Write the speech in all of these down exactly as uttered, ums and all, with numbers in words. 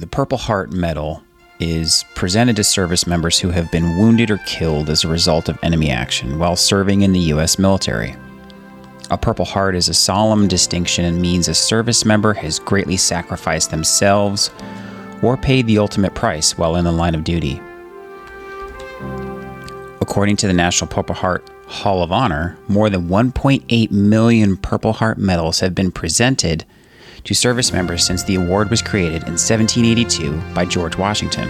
The Purple Heart Medal is presented to service members who have been wounded or killed as a result of enemy action while serving in the U S military. A Purple Heart is a solemn distinction and means a service member has greatly sacrificed themselves or paid the ultimate price while in the line of duty. According to the National Purple Heart Hall of Honor, more than one point eight million Purple Heart medals have been presented to service members since the award was created in seventeen eighty-two by George Washington.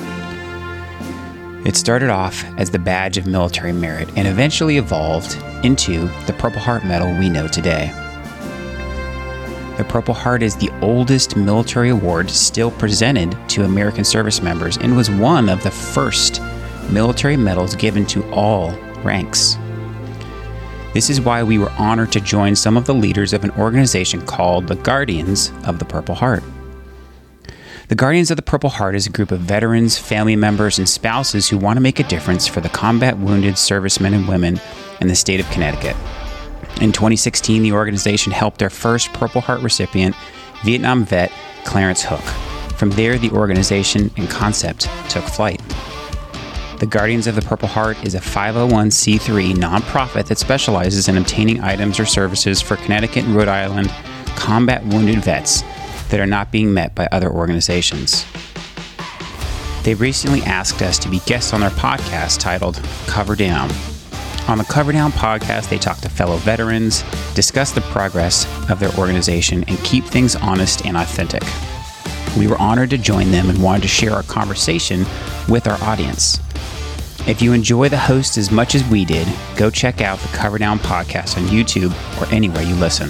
It started off as the badge of military merit and eventually evolved into the Purple Heart Medal we know today. The Purple Heart is the oldest military award still presented to American service members and was one of the first military medals given to all ranks. This is why we were honored to join some of the leaders of an organization called the Guardians of the Purple Heart. The Guardians of the Purple Heart is a group of veterans, family members, and spouses who want to make a difference for the combat wounded servicemen and women in the state of Connecticut. In twenty sixteen, the organization helped their first Purple Heart recipient, Vietnam vet Clarence Hook. From there, the organization and concept took flight. The Guardians of the Purple Heart is a five oh one c three nonprofit that specializes in obtaining items or services for Connecticut and Rhode Island combat wounded vets that are not being met by other organizations. They recently asked us to be guests on their podcast titled Cover Down. On the Cover Down podcast, they talk to fellow veterans, discuss the progress of their organization, and keep things honest and authentic. We were honored to join them and wanted to share our conversation with our audience. If you enjoy the host as much as we did, go check out the Cover Down podcast on YouTube or anywhere you listen.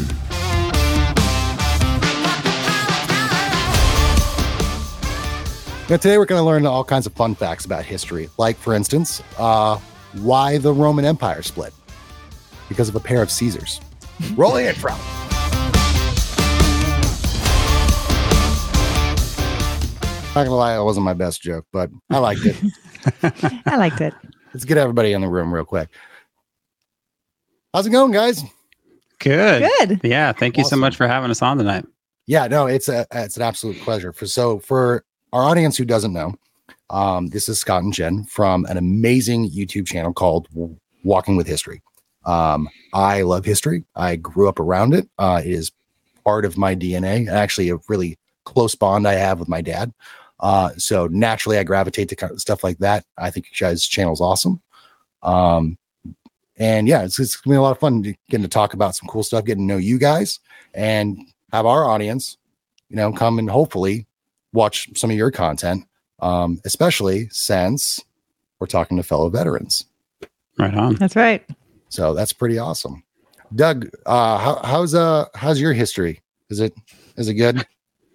Now, today we're going to learn all kinds of fun facts about history, like, for instance, uh, why the Roman Empire split. Because of a pair of Caesars. Rolling it from. Not gonna lie, that wasn't my best joke, but I liked it. I liked it. Let's get everybody in the room real quick. How's it going, guys? Good. Good. Yeah. Thank you Awesome. so much for having us on tonight. Yeah, no, it's a it's an absolute pleasure. For so for our audience who doesn't know, um, this is Scott and Jen from an amazing YouTube channel called Walking with History. Um, I love history. I grew up around it. Uh, it is part of my D N A. Actually, a really close bond I have with my dad. Uh, so naturally, I gravitate to kind of stuff like that. I think you guys' channel is awesome. Um, and yeah, it's, it's gonna be a lot of fun getting to talk about some cool stuff, getting to know you guys, and have our audience, you know, come and hopefully watch some of your content, um, especially since we're talking to fellow veterans. Right on. That's right. So that's pretty awesome. Doug, uh, how, how's uh how's your history? Is it is it good?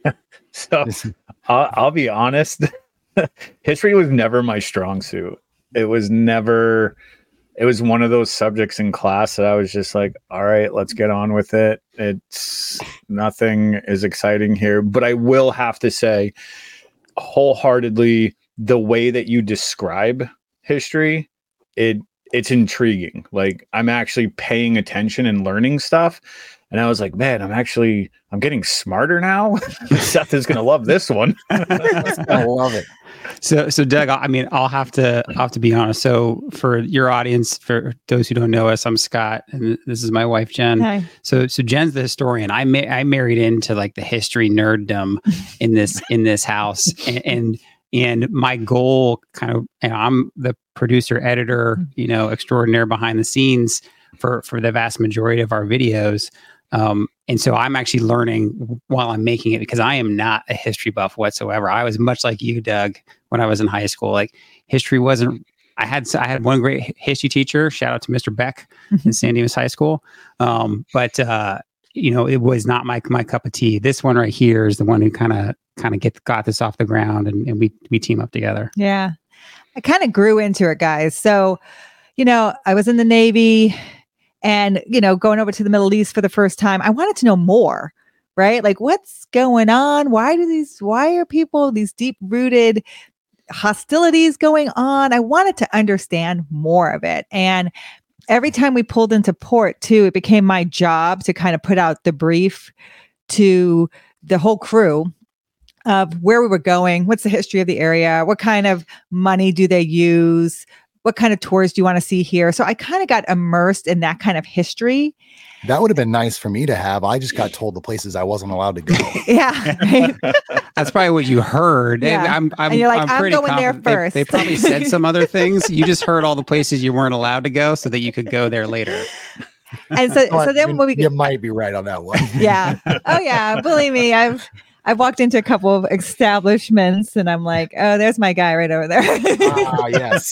So I'll, I'll be honest. History was never my strong suit. It was never. It was one of those subjects in class that I was just like, all right, let's get on with it. It's nothing is exciting here, but I will have to say wholeheartedly, the way that you describe history, it it's intriguing. Like, I'm actually paying attention and learning stuff. And I was like, man, I'm actually, I'm getting smarter now. Seth is going to love this one. I love it. So, so Doug, I mean, I'll have to, I'll have to be honest. So for your audience, for those who don't know us, I'm Scott, and this is my wife, Jen. Hi. So, so Jen's the historian. I ma- I married into like the history nerddom in this, in this house. And, and, and my goal kind of, and I'm the producer, editor, you know, extraordinaire behind the scenes for, for the vast majority of our videos. Um, and so I'm actually learning while I'm making it, because I am not a history buff whatsoever. I was much like you, Doug, when I was in high school. Like, history wasn't, I had, I had one great history teacher, shout out to Mister Beck in San Dimas High School. Um, but, uh, you know, it was not my, my cup of tea. This one right here is the one who kind of, kind of get, got this off the ground, and, and we, we team up together. Yeah. I kind of grew into it, guys. So, you know, I was in the Navy. And, you know, going over to the Middle East for the first time, I wanted to know more, right? Like, what's going on? Why do these, why are people, these deep rooted hostilities going on? I wanted to understand more of it. And every time we pulled into port too, it became my job to kind of put out the brief to the whole crew of where we were going. What's the history of the area? What kind of money do they use? What kind of tours do you want to see here? So I kind of got immersed in that kind of history. That would have been nice for me to have. I just got told the places I wasn't allowed to go. Yeah. Right? That's probably what you heard. Yeah. And I'm, I'm, And you're like, I'm, I'm pretty going there confident they- first. They, probably said some other things. You just heard all the places you weren't allowed to go so that you could go there later. And so, so then you, when we, you might be right on that one. yeah. Oh yeah. Believe me, I've, I've walked into a couple of establishments and I'm like, oh, there's my guy right over there. Ah, yes.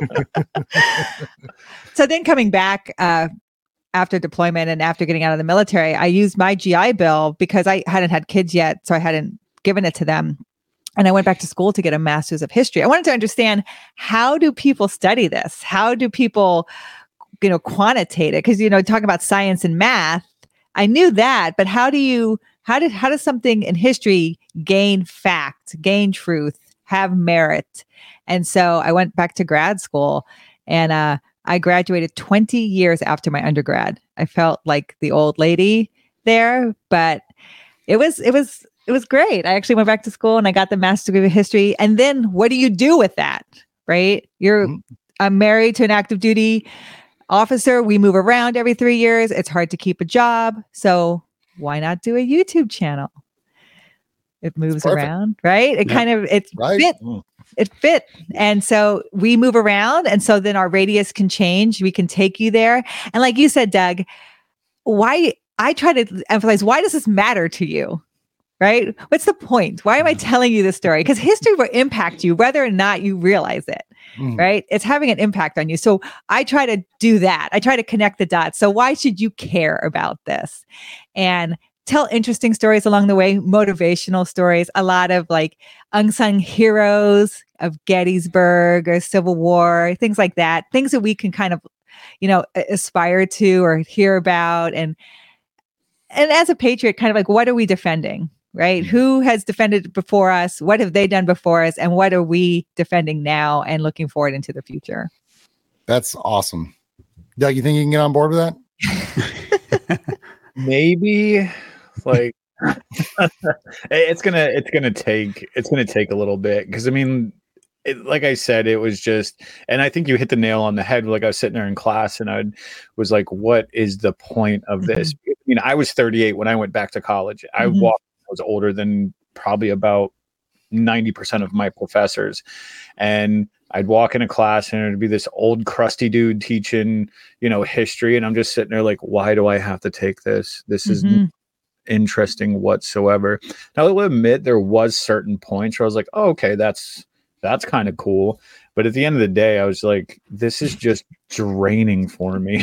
So then coming back, uh, after deployment and after getting out of the military, I used my G I Bill because I hadn't had kids yet. So I hadn't given it to them. And I went back to school to get a master's of history. I wanted to understand, how do people study this? How do people, you know, quantitate it? Because, you know, talking about science and math, I knew that, but how do you, how did, how does something in history gain fact, gain truth, have merit? And so I went back to grad school and, uh, I graduated twenty years after my undergrad. I felt like the old lady there, but it was, it was, it was great. I actually went back to school and I got the master's degree of history. And then what do you do with that? Right? You're, mm-hmm. I'm married to an active duty officer. We move around every three years. It's hard to keep a job. So why not do a YouTube channel? It moves around, right? It yeah. kind of, it's right. fit. Mm. It fit. And so we move around. And so then our radius can change. We can take you there. And like you said, Doug, why I try to emphasize, why does this matter to you? Right? What's the point? Why am I telling you this story? Because history will impact you whether or not you realize it. Mm. Right? It's having an impact on you. So I try to do that. I try to connect the dots. So why should you care about this? And tell interesting stories along the way, motivational stories, a lot of like unsung heroes of Gettysburg or Civil War, things like that, things that we can kind of, you know, aspire to or hear about. And, and as a patriot, kind of like, what are we defending, right? Mm-hmm. Who has defended before us? What have they done before us? And what are we defending now and looking forward into the future? That's awesome. Doug, you think you can get on board with that? Maybe. Like it's gonna it's gonna take it's gonna take a little bit, because I mean, it, like I said, it was just, and I think you hit the nail on the head. Like I was sitting there in class and I was like, what is the point of this? Mm-hmm. I mean, I was thirty-eight when I went back to college. I mm-hmm. walked I was older than probably about ninety percent of my professors, and I'd walk into class and it'd be this old crusty dude teaching, you know, history, and I'm just sitting there like, why do I have to take this? This is mm-hmm. interesting whatsoever. Now I will admit there was certain points where I was like, oh, okay, that's that's kind of cool. But at the end of the day, I was like, this is just draining for me.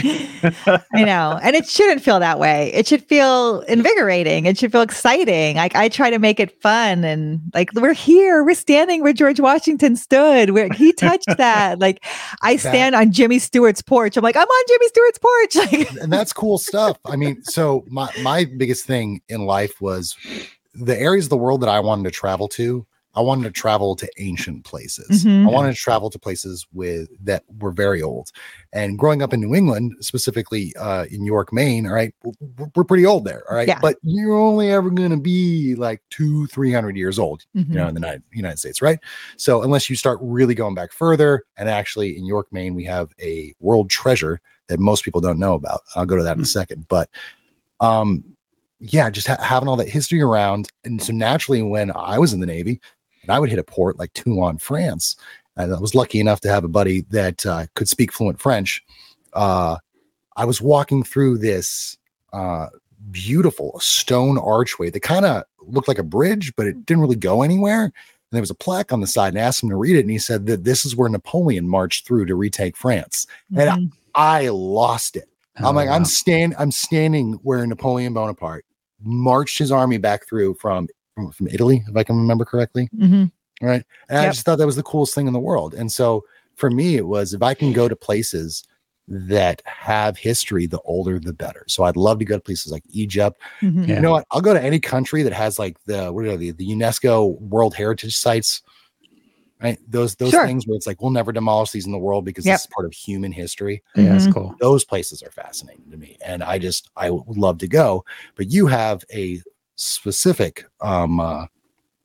I know. And it shouldn't feel that way. It should feel invigorating. It should feel exciting. Like I try to make it fun, and like, we're here, we're standing where George Washington stood, where he touched that. Like I stand that, on Jimmy Stewart's porch. I'm like, I'm on Jimmy Stewart's porch. Like, and that's cool stuff. I mean, so my, my biggest thing in life was the areas of the world that I wanted to travel to. I wanted to travel to ancient places. Mm-hmm. I wanted to travel to places with that were very old. And growing up in New England, specifically uh, in York, Maine, all right, we're, we're pretty old there, all right? Yeah. But you're only ever going to be like two, three hundred years old, mm-hmm. you know, in the United, United States, right? So unless you start really going back further, and actually in York, Maine, we have a world treasure that most people don't know about. I'll go to that mm-hmm. in a second. But um, yeah, just ha- having all that history around. And so naturally, when I was in the Navy, and I would hit a port like Toulon, France. And I was lucky enough to have a buddy that uh, could speak fluent French. Uh, I was walking through this uh, beautiful stone archway that kind of looked like a bridge, but it didn't really go anywhere. And there was a plaque on the side, and I asked him to read it. And he said that this is where Napoleon marched through to retake France. Mm-hmm. And I, I lost it. Oh, I'm like, wow. I'm stand, I'm standing where Napoleon Bonaparte marched his army back through from from Italy, if I can remember correctly. Mm-hmm. Right. And yep. I just thought that was the coolest thing in the world. And so for me, it was, if I can go to places that have history, the older, the better. So I'd love to go to places like Egypt. Mm-hmm. Yeah. You know what? I'll go to any country that has like the, what are they, the UNESCO World Heritage Sites, right? Those, those sure. things where it's like, we'll never demolish these in the world because yep. this is part of human history. Yeah, mm-hmm. that's cool. Those places are fascinating to me. And I just, I would love to go, but you have a specific um uh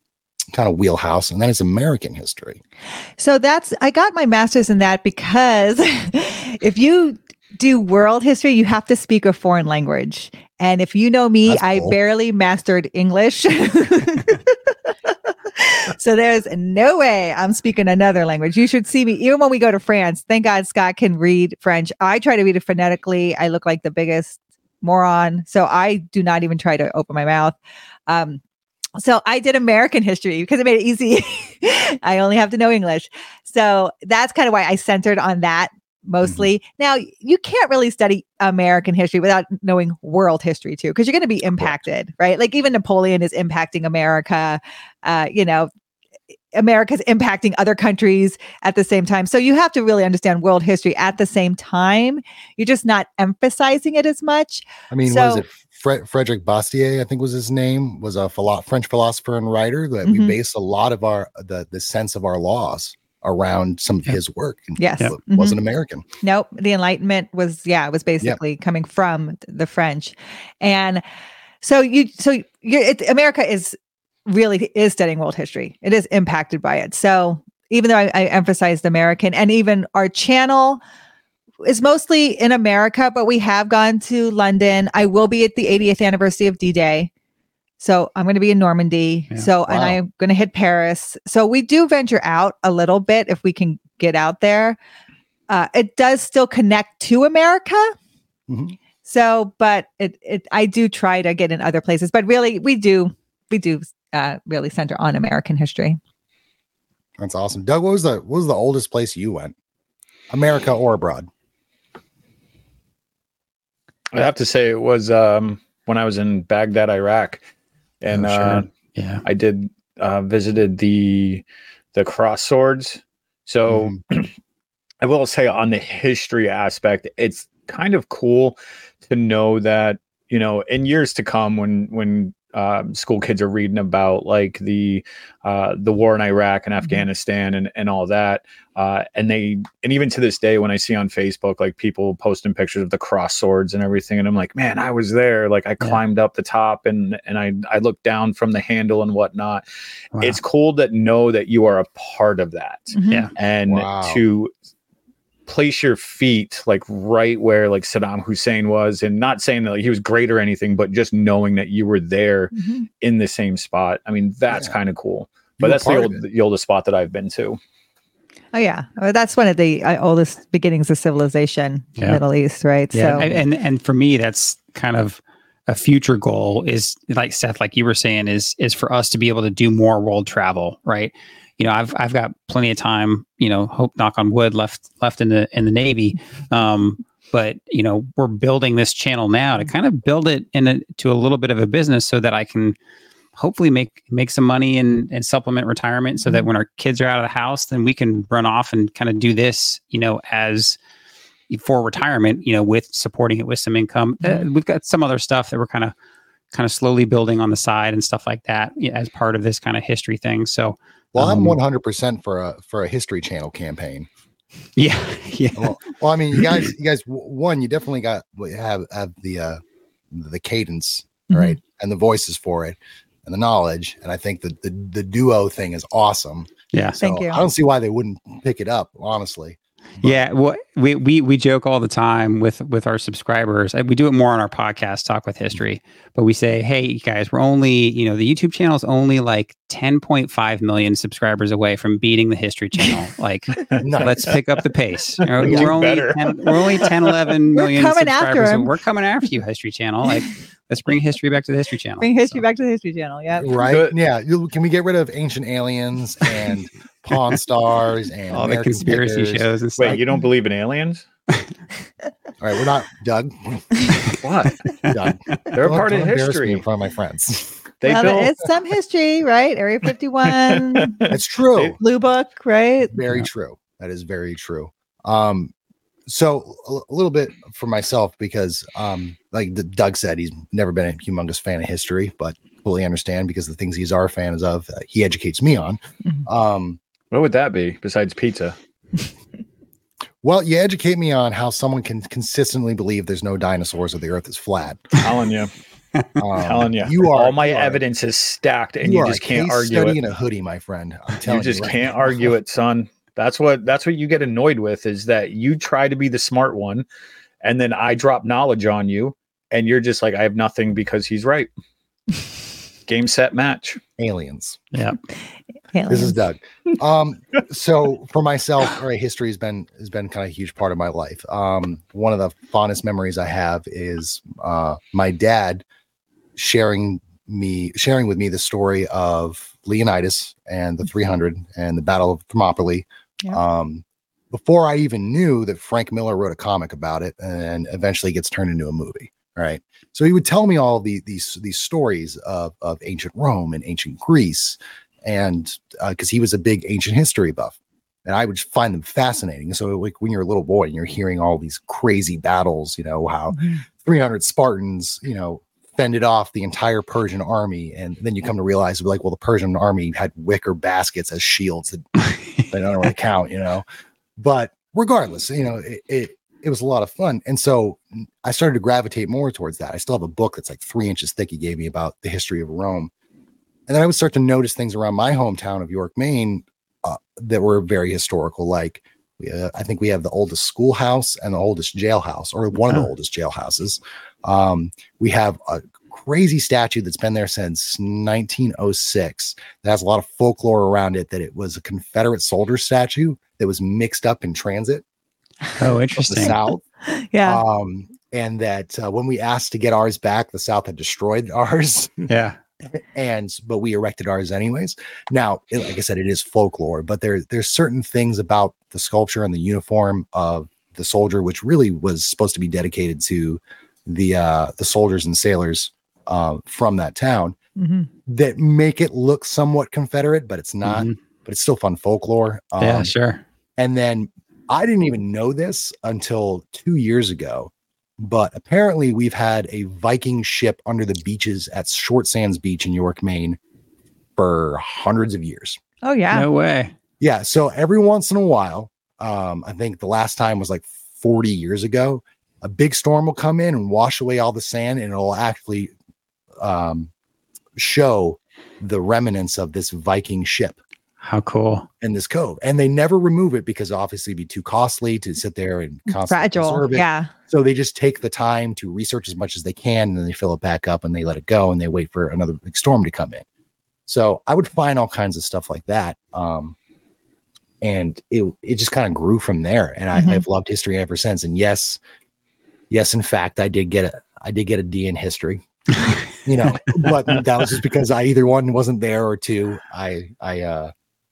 kind of wheelhouse, and then it's American history. So that's, I got my master's in that because if you do world history, you have to speak a foreign language. And if you know me, That's I cool. barely mastered English. So there's no way I'm speaking another language. You should see me, even when we go to France. Thank God Scott can read French. I try to read it phonetically. I look like the biggest moron. So I do not even try to open my mouth. Um, so I did American history because it made it easy. I only have to know English. So that's kind of why I centered on that mostly. Mm-hmm. Now, you can't really study American history without knowing world history too, because you're going to be impacted, right? Like even Napoleon is impacting America. Uh, you know, America's impacting other countries at the same time. So you have to really understand world history at the same time. You're just not emphasizing it as much. I mean, so, what is it? Fre- Frederick Bastiat, I think was his name, was a philo- French philosopher and writer that mm-hmm. we base a lot of our the the sense of our laws around some of yep. his work. And yes. It mm-hmm. wasn't American. Nope. The Enlightenment was, yeah, it was basically yep. coming from the French. And so you, so you, it, America is really is studying world history. It is impacted by it. So even though I, I emphasized American, and even our channel is mostly in America, but we have gone to London. I will be at the eightieth anniversary of D-Day. So I'm going to be in Normandy. Yeah. So, wow. and I'm going to hit Paris. So we do venture out a little bit if we can get out there. Uh, it does still connect to America. Mm-hmm. So, but it, it, I do try to get in other places, but really we do, we do uh, really center on American history. That's awesome. Doug, what was the, what was the oldest place you went? America or abroad? I have to say it was um, when I was in Baghdad, Iraq. And oh, sure. uh, yeah, I did uh, visited the the cross swords. So mm-hmm. I will say on the history aspect, it's kind of cool to know that, you know, in years to come, when when um, school kids are reading about like the uh, the war in Iraq and Afghanistan and, and all that. Uh, and they, and even to this day, when I see on Facebook, like people posting pictures of the cross swords and everything, and I'm like, man, I was there. Like I yeah. climbed up the top and, and I, I looked down from the handle and whatnot. Wow. It's cool that know that you are a part of that. Mm-hmm. Yeah. And wow. to place your feet like right where like Saddam Hussein was, and not saying that like, he was great or anything, but just knowing that you were there mm-hmm. in the same spot. I mean, that's yeah. kind of cool. But that's the, old, the oldest spot that I've been to. Oh yeah, well, that's one of the uh, oldest beginnings of civilization in yeah. the Middle East, right? Yeah, so, and and for me, that's kind of a future goal. Is like Seth, like you were saying, is is for us to be able to do more world travel, right? You know, I've I've got plenty of time. You know, hope knock on wood left left in the in the Navy, um, but you know, we're building this channel now to kind of build it into a little bit of a business so that I can hopefully make make some money and, and supplement retirement so that when our kids are out of the house, then we can run off and kind of do this, you know, as for retirement, you know, with supporting it with some income. Uh, we've got some other stuff that we're kind of kind of slowly building on the side and stuff like that you know, as part of this kind of history thing. So, well, um, I'm one hundred percent for a for a History Channel campaign. Yeah, yeah. Well, well, I mean, you guys, you guys, one, you definitely got have have the uh, the cadence, mm-hmm. right, and the voices for it. And the knowledge, and I think the, the the duo thing is awesome. Yeah, so thank you. I don't see why they wouldn't pick it up, honestly. But, yeah, well, we we we joke all the time with with our subscribers. We do it more on our podcast, Talk with History. But we say, hey, guys, we're only, you know, the YouTube channel is only like ten point five million subscribers away from beating the History Channel. Like, nice. Let's pick up the pace. You know, we're only ten, we're only ten, eleven million we're coming subscribers. After him. We're coming after you, History Channel. Like, let's bring history back to the History Channel. Bring history so. back to the History Channel. Yeah. Right. Good. Yeah. Can we get rid of Ancient Aliens and Pawn Stars and all American the conspiracy stickers. shows and stuff? Wait, you don't believe in aliens? All right, we're not Doug. What? Doug. They're a part of history in front of my friends. They well, built... it's some history, right? Area fifty-one. That's true. Blue Book, right? Very yeah. true. That is very true. Um, so a, a little bit for myself, because um, like the, Doug said, he's never been a humongous fan of history, but fully understand because the things he's our fans of, uh, he educates me on. Mm-hmm. Um, what would that be besides pizza? Well, you educate me on how someone can consistently believe there's no dinosaurs or the earth is flat. Telling you. Um, I'm telling you, you are all my you are- evidence is stacked, and you you are just a can't case argue study it. in a hoodie, my friend. I'm telling You just right can't now. argue it, son. That's what that's what you get annoyed with, is that you try to be the smart one, and then I drop knowledge on you, and you're just like, I have nothing because he's right. Game, set, match. Aliens. Yeah. This is Doug. Um, so for myself, all right, history has been has been kind of a huge part of my life. Um, one of the fondest memories I have is uh, my dad sharing me sharing with me the story of Leonidas and the three hundred and the Battle of Thermopylae. Yeah. Um, before I even knew that Frank Miller wrote a comic about it, and eventually gets turned into a movie. Right. So he would tell me all the, these these stories of of ancient Rome and ancient Greece. And because uh, he was a big ancient history buff, and I would find them fascinating. So, like when you're a little boy and you're hearing all these crazy battles, you know, how Mm-hmm. three hundred Spartans, you know, fended off the entire Persian army, and then you come to realize, like, well, the Persian army had wicker baskets as shields that they don't really count, you know. But regardless, you know, it, it it was a lot of fun, and so I started to gravitate more towards that. I still have a book that's like three inches thick he gave me about the history of Rome. And then I would start to notice things around my hometown of York, Maine, uh, that were very historical. Like, uh, I think we have the oldest schoolhouse and the oldest jailhouse, or one of the Oh. oldest jailhouses. Um, we have a crazy statue that's been there since nineteen oh six that has a lot of folklore around it, that it was a Confederate soldier statue that was mixed up in transit Oh, of the interesting. South. Yeah. Um, and that uh, when we asked to get ours back, the South had destroyed ours. Yeah. and but we erected ours anyways. Now, it- like I said, it is folklore, but there there's certain things about the sculpture and the uniform of the soldier, which really was supposed to be dedicated to the uh the soldiers and sailors uh from that town, hmm that make it look somewhat Confederate, but it's not. Mhm. But it's still fun folklore. Um, Yeah, sure. and then I didn't even know this until two years ago, but apparently we've had a Viking ship under the beaches at Short Sands Beach in York, Maine for hundreds of years. Oh yeah. No way. Yeah. So every once in a while, um, I think the last time was like forty years ago, a big storm will come in and wash away all the sand, and it'll actually um, show the remnants of this Viking ship How cool. in this cove. And they never remove it because obviously it'd be too costly to sit there and constantly Fragile. preserve it. Yeah. So they just take the time to research as much as they can, and then they fill it back up and they let it go, and they wait for another big storm to come in. So I would find all kinds of stuff like that. Um, and it, it just kind of grew from there. And I, Mhm. I've loved history ever since. And yes, yes, in fact, I did get a, I did get a D in history, you know, but that was just because I either one wasn't there, or two, I, I, uh,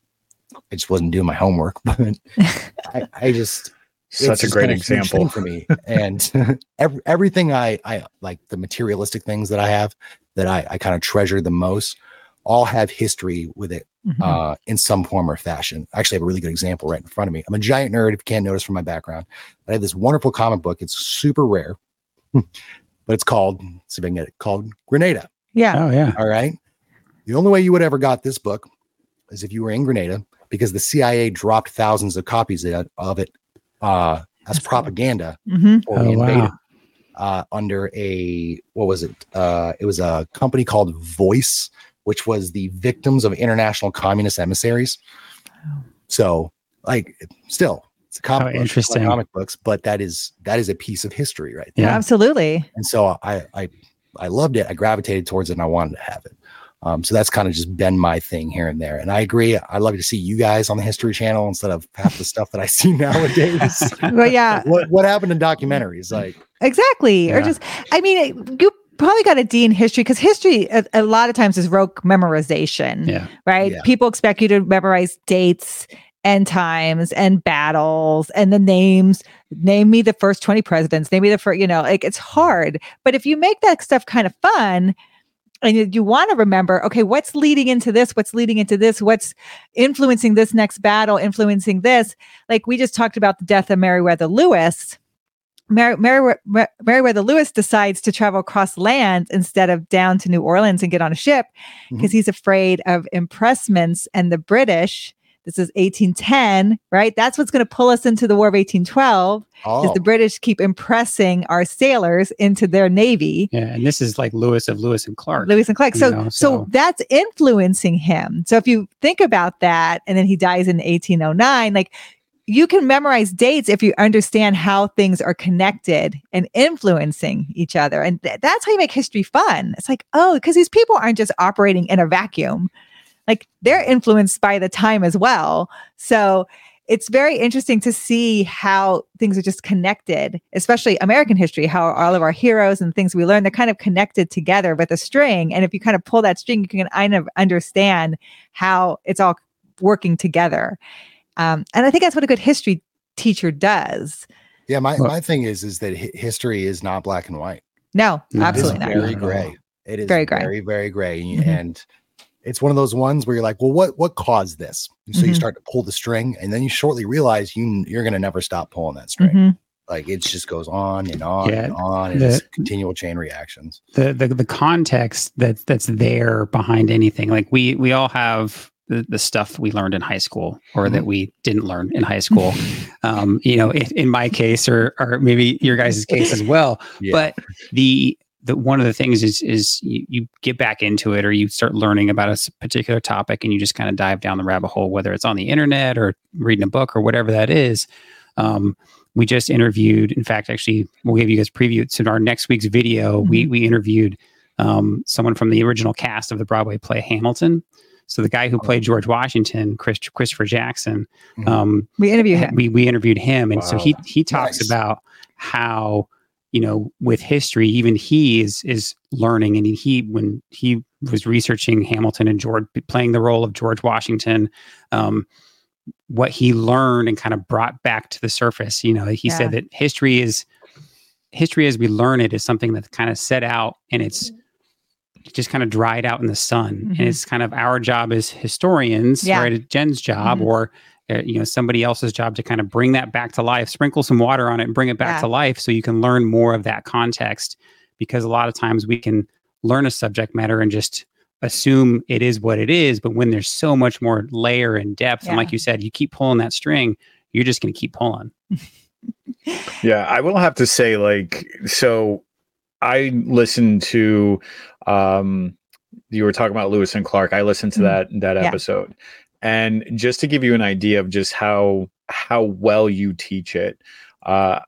I just wasn't doing my homework, but I, I just, Such it's a just great been huge thing example. for me. And every, everything I, I like, the materialistic things that I have that I, I kind of treasure the most, all have history with it Mhm. uh, in some form or fashion. I actually have a really good example right in front of me. I'm a giant nerd, if you can't notice from my background. I have this wonderful comic book. It's super rare, but it's called, see if I can get it, called Grenada. Yeah. Oh, yeah. All right. The only way you would ever got this book is if you were in Grenada, because the C I A dropped thousands of copies of of it uh, as propaganda hmm for Oh, the invaded wow. uh, under a, what was it? Uh, it was a company called Voice, which was the victims of international communist emissaries. Oh. So, like, still, it's a comic Oh, book, interesting. like comic books, but that is that is a piece of history, right? Yeah. there. Absolutely. And so I I I loved it. I gravitated towards it, and I wanted to have it. Um, so that's kind of just been my thing here and there. And I agree. I'd love to see you guys on the History Channel instead of half the stuff that I see nowadays. Well, yeah. what what happened in documentaries? Like, Exactly. Or Yeah. just, I mean, it- you probably got a D in history, because history a, a lot of times is rote memorization, Yeah. right? Yeah. People expect you to memorize dates and times and battles and the names. Name me the first twenty presidents. Name me the first, you know, like it's hard. But if you make that stuff kind of fun, and you, you want to remember, okay, what's leading into this? What's leading into this? What's influencing this next battle? Influencing this? Like we just talked about the death of Meriwether Lewis. Mer- Mer- Mer- Meriwether Lewis decides to travel across land instead of down to New Orleans and get on a ship because Mhm. he's afraid of impressments and the British This is eighteen ten, right? That's what's going to pull us into the War of eighteen twelve. Because Oh, the British keep impressing our sailors into their navy. Yeah, and this is like Lewis of Lewis and Clark. Lewis and Clark. you So, know, so, so- that's influencing him. So if you think about that, and then he dies in eighteen oh nine, like you can memorize dates if you understand how things are connected and influencing each other. And th- that's how you make history fun. It's like, oh, because these people aren't just operating in a vacuum. Like they're influenced by the time as well. So it's very interesting to see how things are just connected, especially American history, how all of our heroes and things we learn, they're kind of connected together with a string. And if you kind of pull that string, you can kind of understand how it's all working together. Um, and I think that's what a good history teacher does. yeah. My, Well- my thing is, is that hi- history is not black and white. No, No, It is absolutely not. Not very at all. gray. It is Very gray. very, very gray. Mhm. And it's one of those ones where you're like, well, what, what caused this? So you Mhm. start to pull the string and then you shortly realize you, you're going to never stop pulling that string. Mhm. Like it just goes on and on Yeah, and on. And the- it's continual chain reactions. the the the context that that's there behind anything. Like we we all have the, the stuff we learned in high school or that we didn't learn in high school. um, you know, in, in my case or or maybe your guys' case as well. Yeah. But the the one of the things is is you, you get back into it or you start learning about a s- particular topic and you just kind of dive down the rabbit hole, whether it's on the internet or reading a book or whatever that is. Um, we just interviewed, in fact, actually, we'll give you guys a preview. So in our next week's video, we we interviewed um, someone from the original cast of the Broadway play Hamilton. So the guy who played George Washington, Chris, Christopher Jackson, Mhm. um, We interview him. we we interviewed him, and so Wow. he he talks Nice. about how, you know, with history, even he is is learning, and he when he was researching Hamilton and George playing the role of George Washington, um, what he learned and kind of brought back to the surface. You know, he Yeah. said that history is history as we learn it is something that's kind of set out and it's just kind of dried out in the sun. Mhm. And it's kind of our job as historians, Yeah. right? Jen's job Mhm. or uh, you know, somebody else's job to kind of bring that back to life, sprinkle some water on it and bring it back Yeah. to life so you can learn more of that context. Because a lot of times we can learn a subject matter and just assume it is what it is. But when there's so much more layer and depth, and Yeah. like you said, you keep pulling that string, you're just going to keep pulling. Yeah, I will have to say, like, so I listened to um you were talking about Lewis and Clark. I listened to Mhm. that that Yeah. episode. And just to give you an idea of just how how well you teach it, uh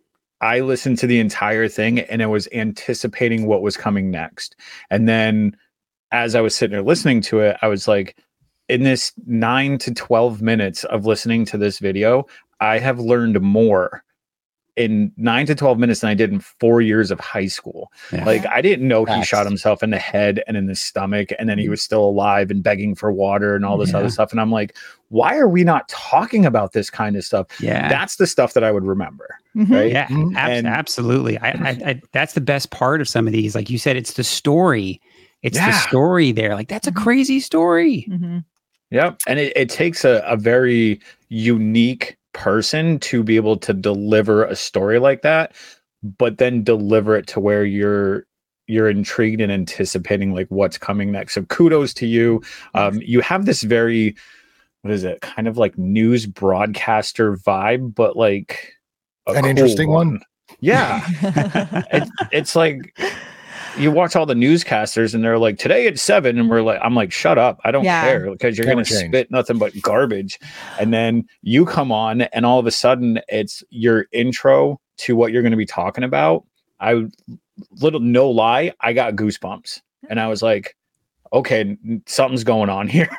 I listened to the entire thing and I was anticipating what was coming next. And then as I was sitting there listening to it, I was like, in this nine to twelve minutes of listening to this video, I have learned more in nine to twelve minutes than I did in four years of high school. Yeah. Like, I didn't know he Facts. shot himself in the head and in the stomach, and then he was still alive and begging for water and all this Yeah. other stuff. And I'm like, why are we not talking about this kind of stuff? Yeah. That's the stuff that I would remember. Mhm. Right? Yeah, Mhm. abs- And- absolutely. I, I, I, that's the best part of some of these. Like you said, it's the story. It's the Yeah. story there. Like that's a Mhm. crazy story. Mhm. Yep. And it, it takes a, a very unique person to be able to deliver a story like that, but then deliver it to where you're you're intrigued and anticipating like what's coming next. So kudos to you. Um, you have this very, what is it, kind of like news broadcaster vibe, but like a An cool interesting one. Yeah. it, it's like you watch all the newscasters and they're like, today at seven, and we're like, I'm like, shut up, I don't Yeah. care, because you're Never gonna change. spit nothing but garbage. And then you come on and all of a sudden it's your intro to what you're gonna be talking about. I little no lie, I got goosebumps and I was like, okay, n- something's going on here.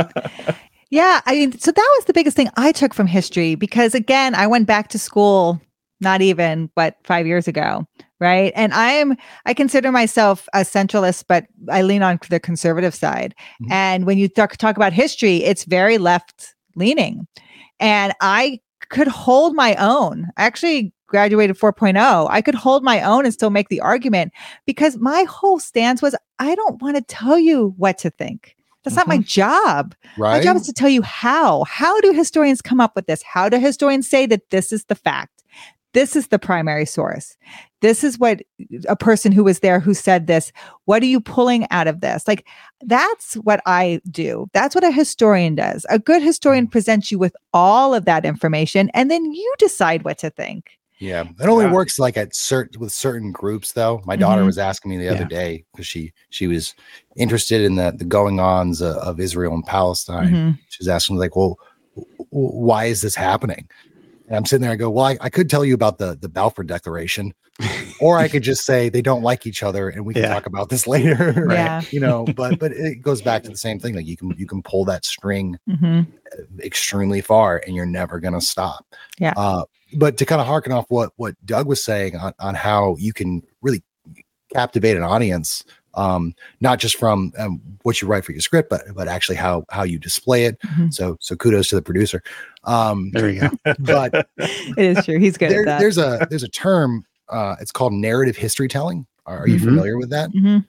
Yeah, I mean, so that was the biggest thing I took from history because again, I went back to school not even but five years ago, right? And I am I consider myself a centralist, but I lean on the conservative side. Mhm. And when you talk talk about history, it's very left leaning. And I could hold my own. I actually graduated four point oh. I could hold my own and still make the argument because my whole stance was I don't want to tell you what to think. That's not my job. My Right. job is to tell you how. How do historians come up with this? How do historians say that this is the fact? this is the primary source. This is what a person who was there who said this. What are you pulling out of this? Like, that's what I do. That's what a historian does. A good historian presents you with all of that information, and then you decide what to think. Yeah, it only Yeah. works like at certain with certain groups, though. My daughter Mhm. was asking me the other Yeah. day because she she was interested in the the going ons uh, of Israel and Palestine. Mhm. She was asking like, "Well, w- w- why is this happening?" And I'm sitting there. I go, "Well, I, I could tell you about the the Balfour Declaration, or I could just say they don't like each other, and we can Yeah. talk about this later." Yeah. You know, but but it goes back to the same thing. Like you can you can pull that string Mhm. extremely far, and you're never gonna stop. Yeah. Uh, but to kind of harken off what what Doug was saying on, on how you can really captivate an audience, um, not just from um, what you write for your script, but but actually how how you display it. Mhm. So so kudos to the producer. Um, There you go. but It is true. He's good there, at that. there's a there's a term. Uh, it's called narrative history telling. Are, are you Mhm. familiar with that? Mhm.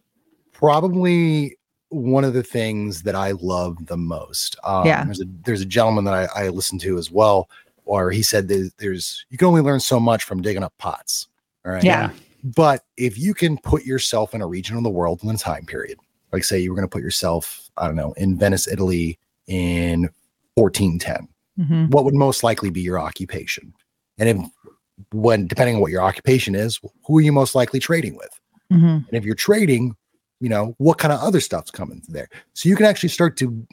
Probably one of the things that I love the most. Um, Yeah. There's a there's a gentleman that I, I listen to as well, or he said that there's you can only learn so much from digging up pots. All right. Yeah. But if you can put yourself in a region of the world in a time period, like say you were going to put yourself, I don't know, in Venice, Italy in fourteen ten, Mhm. what would most likely be your occupation? And if when depending on what your occupation is, who are you most likely trading with? Mhm. And if you're trading, you know, what kind of other stuff's coming there? So you can actually start to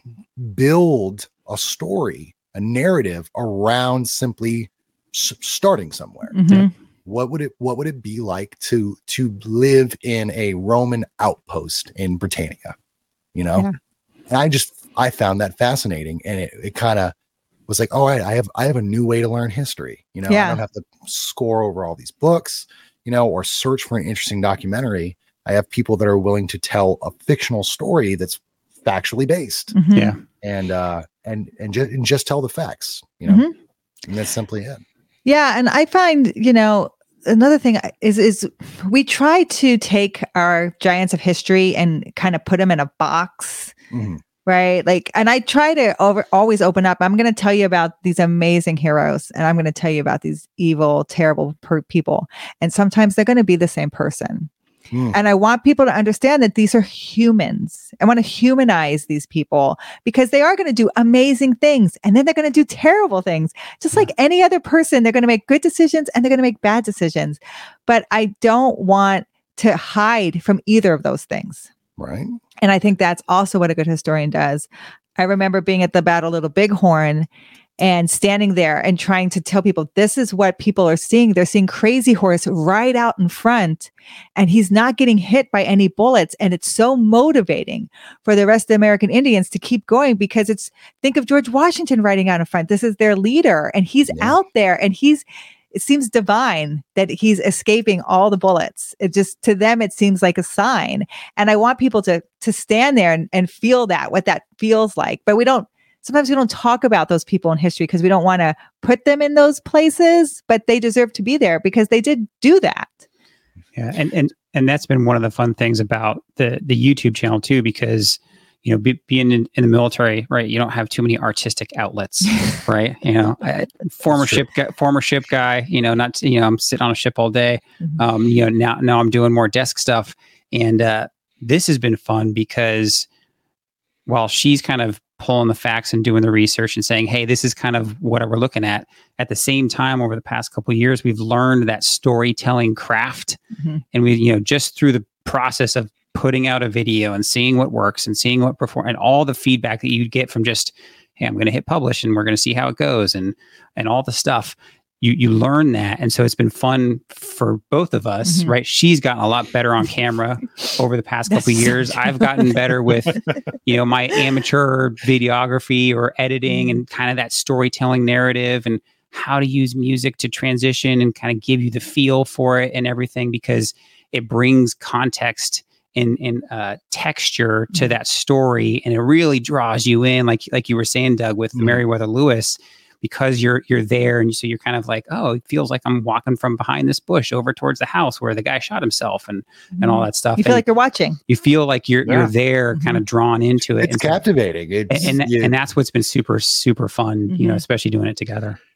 build a story, a narrative around simply s- starting somewhere. Mhm. What would it what would it be like to to live in a Roman outpost in Britannia? You know? Yeah. And I just I found that fascinating, and it, it kind of was like, oh, I, I have I have a new way to learn history. You know, I Yeah. don't have to score over all these books, you know, or search for an interesting documentary. I have people that are willing to tell a fictional story that's factually based, Mhm. Yeah. and uh, and and just and just tell the facts. You know, Mhm. and that's simply it. Yeah, and I find, you know, another thing is is we try to take our giants of history and kind of put them in a box, Mhm. right? Like, and I try to over always open up. I'm going to tell you about these amazing heroes, and I'm going to tell you about these evil, terrible per- people, and sometimes they're going to be the same person. Mm. And I want people to understand that these are humans. I want to humanize these people because they are going to do amazing things, and then they're going to do terrible things. Just like any other person, they're going to make good decisions and they're going to make bad decisions. But I don't want to hide from either of those things. Right. And I think that's also what a good historian does. I remember being at the Battle of Little Bighorn and standing there and trying to tell people, this is what people are seeing. They're seeing Crazy Horse right out in front, and he's not getting hit by any bullets. And it's so motivating for the rest of the American Indians to keep going, because it's, think of George Washington riding out in front. This is their leader, and he's Yeah. out there, and he's, it seems divine that he's escaping all the bullets. It just, to them, it seems like a sign. And I want people to, to stand there and, and feel that, what that feels like. But we don't, sometimes we don't talk about those people in history because we don't want to put them in those places, but they deserve to be there because they did do that. Yeah, and and and that's been one of the fun things about the the YouTube channel too, because you know, be, being in, in the military, right? You don't have too many artistic outlets, right? You know, I, former ship guy, former ship guy. You know, not you know, I'm sitting on a ship all day. Mhm. Um, you know, now now I'm doing more desk stuff, and uh, this has been fun because while she's kind of pulling the facts and doing the research and saying, hey, this is kind of what we're looking at. At the same time, over the past couple of years, we've learned that storytelling craft. Mhm. And we, you know, just through the process of putting out a video and seeing what works and seeing what perform and all the feedback that you get from just, hey, I'm going to hit publish and we're going to see how it goes and, and all the stuff. You, you learn that. And so it's been fun for both of us, Mhm. right? She's gotten a lot better on camera over the past couple of That's so years. true. I've gotten better with, you know, my amateur videography or editing and kind of that storytelling narrative and how to use music to transition and kind of give you the feel for it and everything, because it brings context and, and uh, texture to that story. And it really draws you in, like, like you were saying, Doug, with Mhm. Meriwether Lewis, because you're, you're there. And so you're kind of like, oh, it feels like I'm walking from behind this bush over towards the house where the guy shot himself and, and all that stuff. You feel And like you're watching. you feel like you're, Yeah. you're there kind of drawn into it. It's And so- captivating. It's, and, and, you- and that's what's been super, super fun, you know, Mhm. especially doing it together.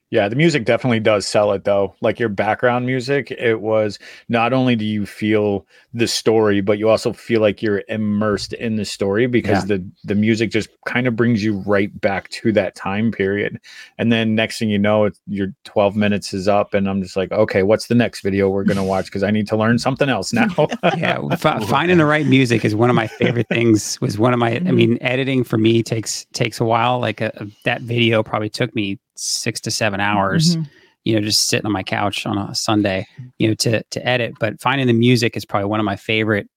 Yeah, the music definitely does sell it though. Like your background music, it was not only do you feel the story, but you also feel like you're immersed in the story because Yeah. the the music just kind of brings you right back to that time period. And then next thing you know, it's, your twelve minutes is up, and I'm just like, okay, what's the next video we're gonna watch? Because I need to learn something else now. Yeah, f- finding the right music is one of my favorite things. Was one of my, I mean, editing for me takes takes a while. Like a, a, that video probably took me six to seven hours. Mhm. You know, just sitting on my couch on a Sunday, you know, to to edit. But finding the music is probably one of my favorite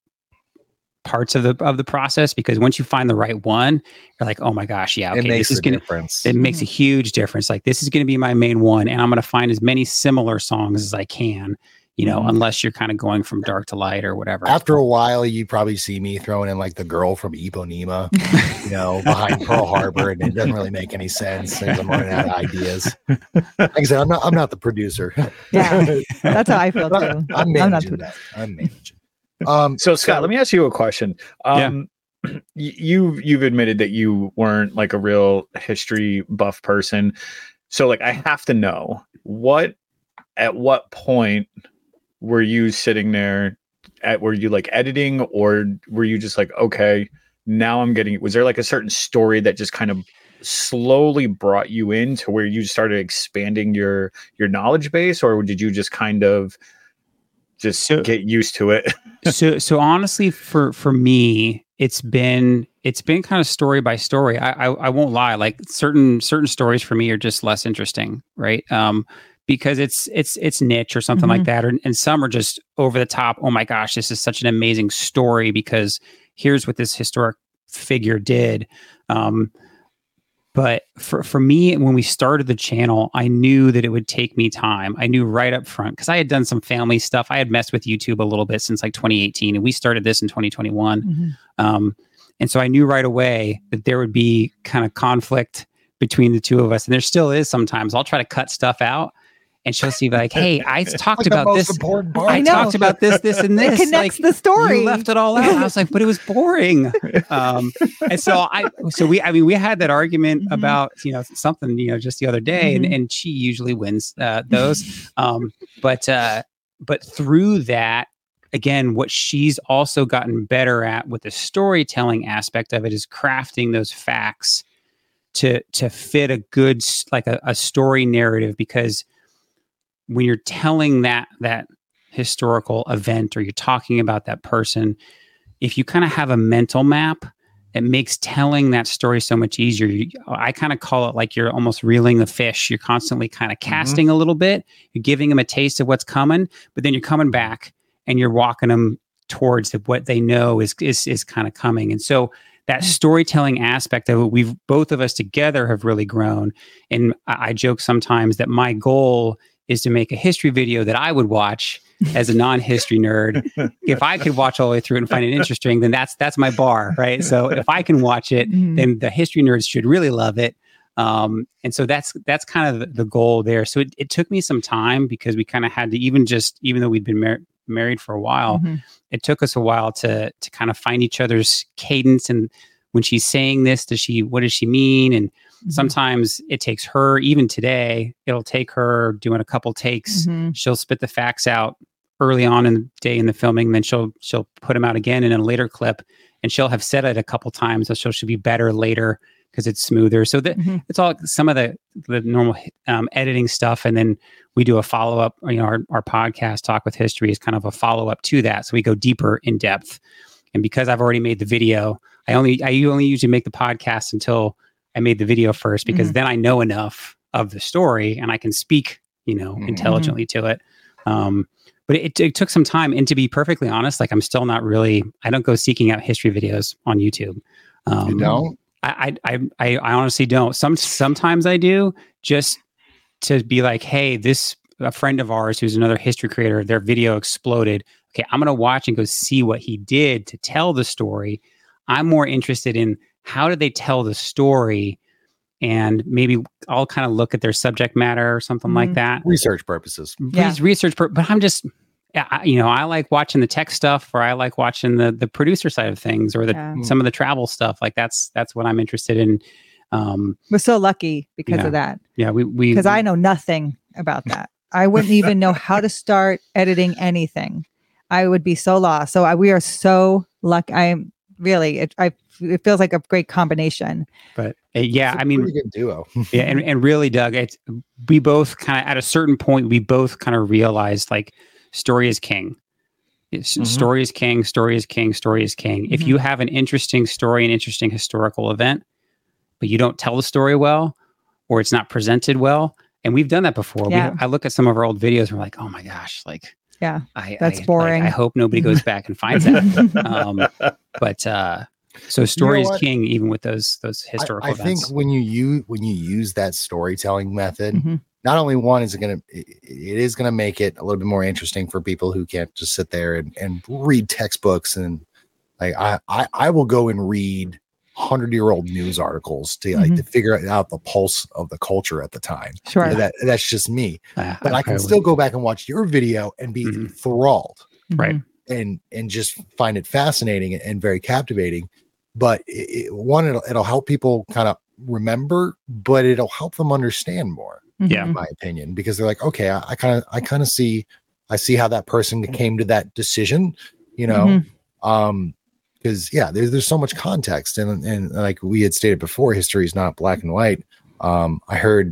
parts of the of the process, because once you find the right one, you're like, oh my gosh, yeah, okay, it makes this is a gonna difference. it makes a huge difference. Like this is gonna be my main one, and I'm gonna find as many similar songs as I can. You know, Mhm. unless you're kind of going from dark to light or whatever. After a while, you probably see me throwing in like the girl from Ipanema, you know, behind Pearl Harbor, and it doesn't really make any sense as I'm running out of ideas. Like I said, I'm not I'm not the producer. Yeah, that's how I feel I'm, too. I'm I'm not managing the- that. I'm managing. Um, So Scott, let me ask you a question. Um, y- you've you've admitted that you weren't like a real history buff person. So like I have to know what at what point were you sitting there at were you like editing, or were you just like, okay, now I'm getting, was there like a certain story that just kind of slowly brought you in to where you started expanding your your knowledge base, or did you just kind of just So- get used to it? so so honestly, for for me, it's been it's been kind of story by story. I, I I won't lie, like certain certain stories for me are just less interesting, right? Um, because it's it's it's niche or something like Mhm. that, or, and some are just over the top. Oh my gosh, this is such an amazing story because here's what this historic figure did. Um, but for for me, when we started the channel, I knew that it would take me time. I knew right up front because I had done some family stuff. I had messed with YouTube a little bit since like twenty eighteen, and we started this in twenty twenty-one. Mhm. Um, and so I knew right away that there would be kind of conflict between the two of us. And there still is sometimes. I'll try to cut stuff out, and she'll see like, hey, I talked like the about most this. important part. I, I know. talked about this, this, and It this. connects like, the story. You left it all out. I was like, but it was boring. Um, and so I, so we, I mean, we had that argument Mhm. about, you know, something, you know, just the other day, Mhm. and, and she usually wins uh, those. Um, but, uh, but through that, again, what she's also gotten better at with the storytelling aspect of it is crafting those facts to, to fit a good, s- like a, a story narrative, because when you're telling that, that historical event, or you're talking about that person, if you kind of have a mental map, it makes telling that story so much easier. You, I kind of call it like you're almost reeling the fish. You're constantly kind of casting a little bit. You're giving them a taste of what's coming, but then you're coming back and you're walking them towards what they know is is is kind of coming. And so that storytelling aspect of it, we've both of us together have really grown. And I, I joke sometimes that my goal is to make a history video that I would watch as a non-history nerd. If I could watch all the way through and find it interesting, then that's that's my bar, right? So if I can watch it, Mhm. then the history nerds should really love it. Um, and so that's that's kind of the, the goal there. So it, it took me some time, because we kind of had to, even just even though we'd been mar- married for a while, Mhm. it took us a while to to kind of find each other's cadence. And when she's saying this, does she what does she mean? And Mhm. sometimes it takes her, even today, it'll take her doing a couple takes. Mhm. She'll spit the facts out early on in the day in the filming, and then she'll she'll put them out again in a later clip, and she'll have said it a couple times, so she'll, she'll be better later because it's smoother. So that Mhm. it's all some of the the normal um, editing stuff, and then we do a follow up. You know, our our podcast Talk with History is kind of a follow up to that, so we go deeper in depth. And because I've already made the video, I only I only usually make the podcast until I made the video first, because Mhm. then I know enough of the story and I can speak, you know, Mhm. intelligently to it. Um, but it, it took some time. And to be perfectly honest, like I'm still not really, I don't go seeking out history videos on YouTube. Um, You don't? I, I, I, I honestly don't. Some, sometimes I do, just to be like, hey, this, a friend of ours who's another history creator, their video exploded. Okay, I'm going to watch and go see what he did to tell the story. I'm more interested in how did they tell the story, and maybe I'll kind of look at their subject matter or something like Mhm. that. Research purposes. Yeah. Res- Research, per- but I'm just, yeah, I, you know, I like watching the tech stuff, or I like watching the the producer side of things, or the Yeah. some of the travel stuff. Like that's that's what I'm interested in. Um, We're so lucky because Yeah. of that. yeah, we we Because I know nothing about that. I wouldn't even know how to start editing anything. I would be so lost. So I, we are so lucky. I'm really, it, I, it feels like a great combination. but uh, yeah, It's a I mean, pretty good duo. yeah, and, and really, Doug, it's we both kind of at a certain point we both kind of realized like story is king. It's, Mhm. Story is king. Story is king. Story is king. If Mhm. you have an interesting story, an interesting historical event, but you don't tell the story well, or it's not presented well, and we've done that before. Yeah. We, I look at some of our old videos and we're like, oh my gosh, like Yeah, I, that's I, boring. Like, I hope nobody goes back and finds that. um, but uh, so story is what? king, even with those those I, historical I events. think when you use when you use that storytelling method, Mhm. not only one is it gonna it, it is gonna make it a little bit more interesting for people who can't just sit there and, and read textbooks and like I, I I will go and read hundred year old news articles to like Mhm. to figure out the pulse of the culture at the time. Sure. That that's just me. Uh, But I can probably still go back and watch your video and be Mhm. enthralled Right. Mhm. and and just find it fascinating and very captivating. But it, it- one, it'll, it'll help people kind of remember, but it'll help them understand more, Yeah. in my opinion, because they're like, okay, I kind of, I kind of see, I see how that person came to that decision, you know, Mhm. um, because yeah, there's there's so much context, and and like we had stated before, history is not black and white. Um, I heard,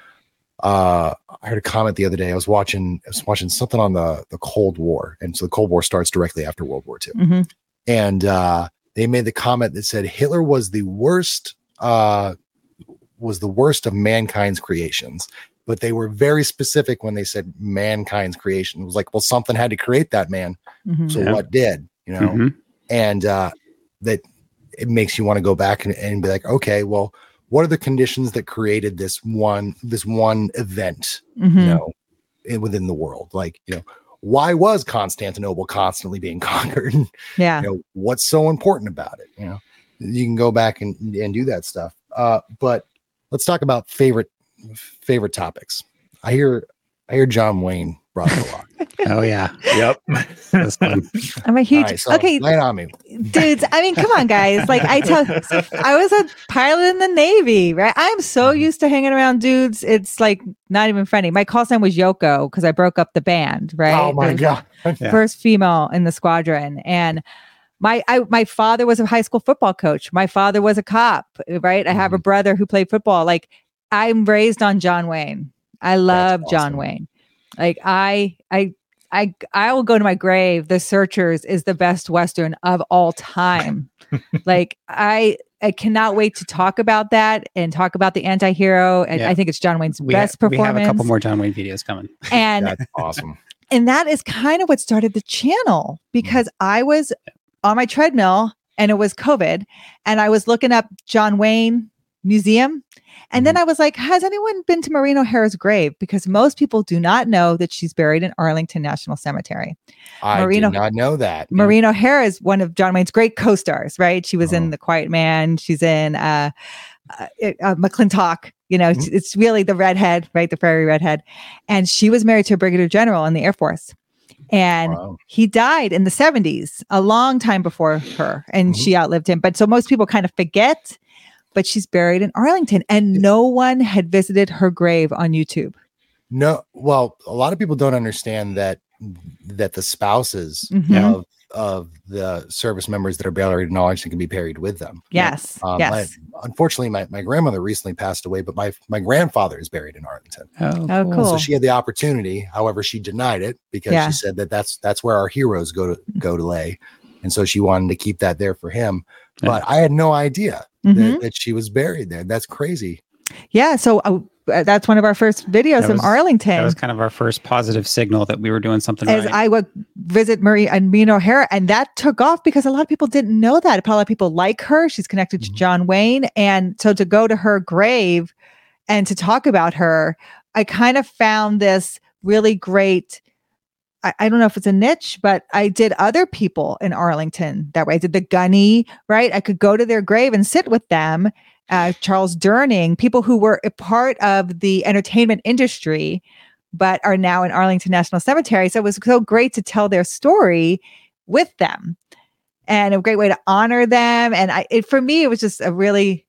uh, I heard a comment the other day. I was watching, I was watching something on the the Cold War, and so the Cold War starts directly after World War Two. Mhm. And uh, they made the comment that said Hitler was the worst, uh, was the worst of mankind's creations. But they were very specific when they said mankind's creation. It was like, well, something had to create that man. Mhm. So Yeah. what did, you know? Mhm. And uh, that it makes you want to go back and, and be like, okay, well, what are the conditions that created this one, this one event, Mhm. you know, in, within the world? Like, you know, why was Constantinople constantly being conquered? Yeah. You know, what's so important about it? You know, you can go back and, and do that stuff. Uh, but let's talk about favorite favorite topics. I hear I hear John Wayne brought up a lot. Oh yeah, Yep. that's fun. I'm a All huge right, so okay. lay it on me. Dudes, I mean, come on, guys. Like I tell, I was a pilot in the Navy, right? I'm so Mhm. used to hanging around dudes. It's like not even funny. My call sign was Yoko because I broke up the band, right? Oh my The god. Yeah. First female in the squadron, and my I, my father was a high school football coach. My father was a cop, right? I have a brother who played football. Like I'm raised on John Wayne. I love John awesome. Wayne. Like I I. I I will go to my grave. The Searchers is the best Western of all time. Like I I cannot wait to talk about that and talk about the anti-hero. And Yeah. I think it's John Wayne's We, best ha- we performance. have a couple more John Wayne videos coming. And That's awesome. and that is kind of what started the channel because I was on my treadmill and it was COVID and I was looking up John Wayne Museum. And then I was like, has anyone been to Maureen O'Hara's grave? Because most people do not know that she's buried in Arlington National Cemetery. I Maureen did O- not know that. Maureen O'Hara is one of John Wayne's great co-stars, right? She was Oh. in The Quiet Man. She's in uh, uh, uh, McClintock. You know, it's, it's really the redhead, right? The fairy redhead. And she was married to a brigadier general in the Air Force. And Wow. he died in the seventies, a long time before her, and Mhm. she outlived him. But so most people kind of forget, but she's buried in Arlington, and no one had visited her grave on YouTube. No, well, a lot of people don't understand that that the spouses Mhm. of of the service members that are buried in Arlington can be buried with them. Yes, Um, yes. my- unfortunately, my, my grandmother recently passed away, but my my grandfather is buried in Arlington. Oh, Oh, cool. So she had the opportunity. However, she denied it because Yeah. she said that that's that's where our heroes go to go to lay, and so she wanted to keep that there for him. Yeah. But I had no idea Mhm. that, that she was buried there. That's crazy. Yeah, so uh, uh, that's one of our first videos That from was- Arlington. That was kind of our first positive signal that we were doing something As right. I would visit Marie and Maureen O'Hara, and that took off because a lot of people didn't know that. A lot of people like her. She's connected to Mhm. John Wayne, and so to go to her grave and to talk about her, I kind of found this really great. I, I don't know if it's a niche, but I did other people in Arlington that way. I did the Gunny, right? I could go to their grave and sit with them. Uh, Charles Durning, people who were a part of the entertainment industry, but are now in Arlington National Cemetery. So it was so great to tell their story with them and a great way to honor them. And I, it, for me, it was just a really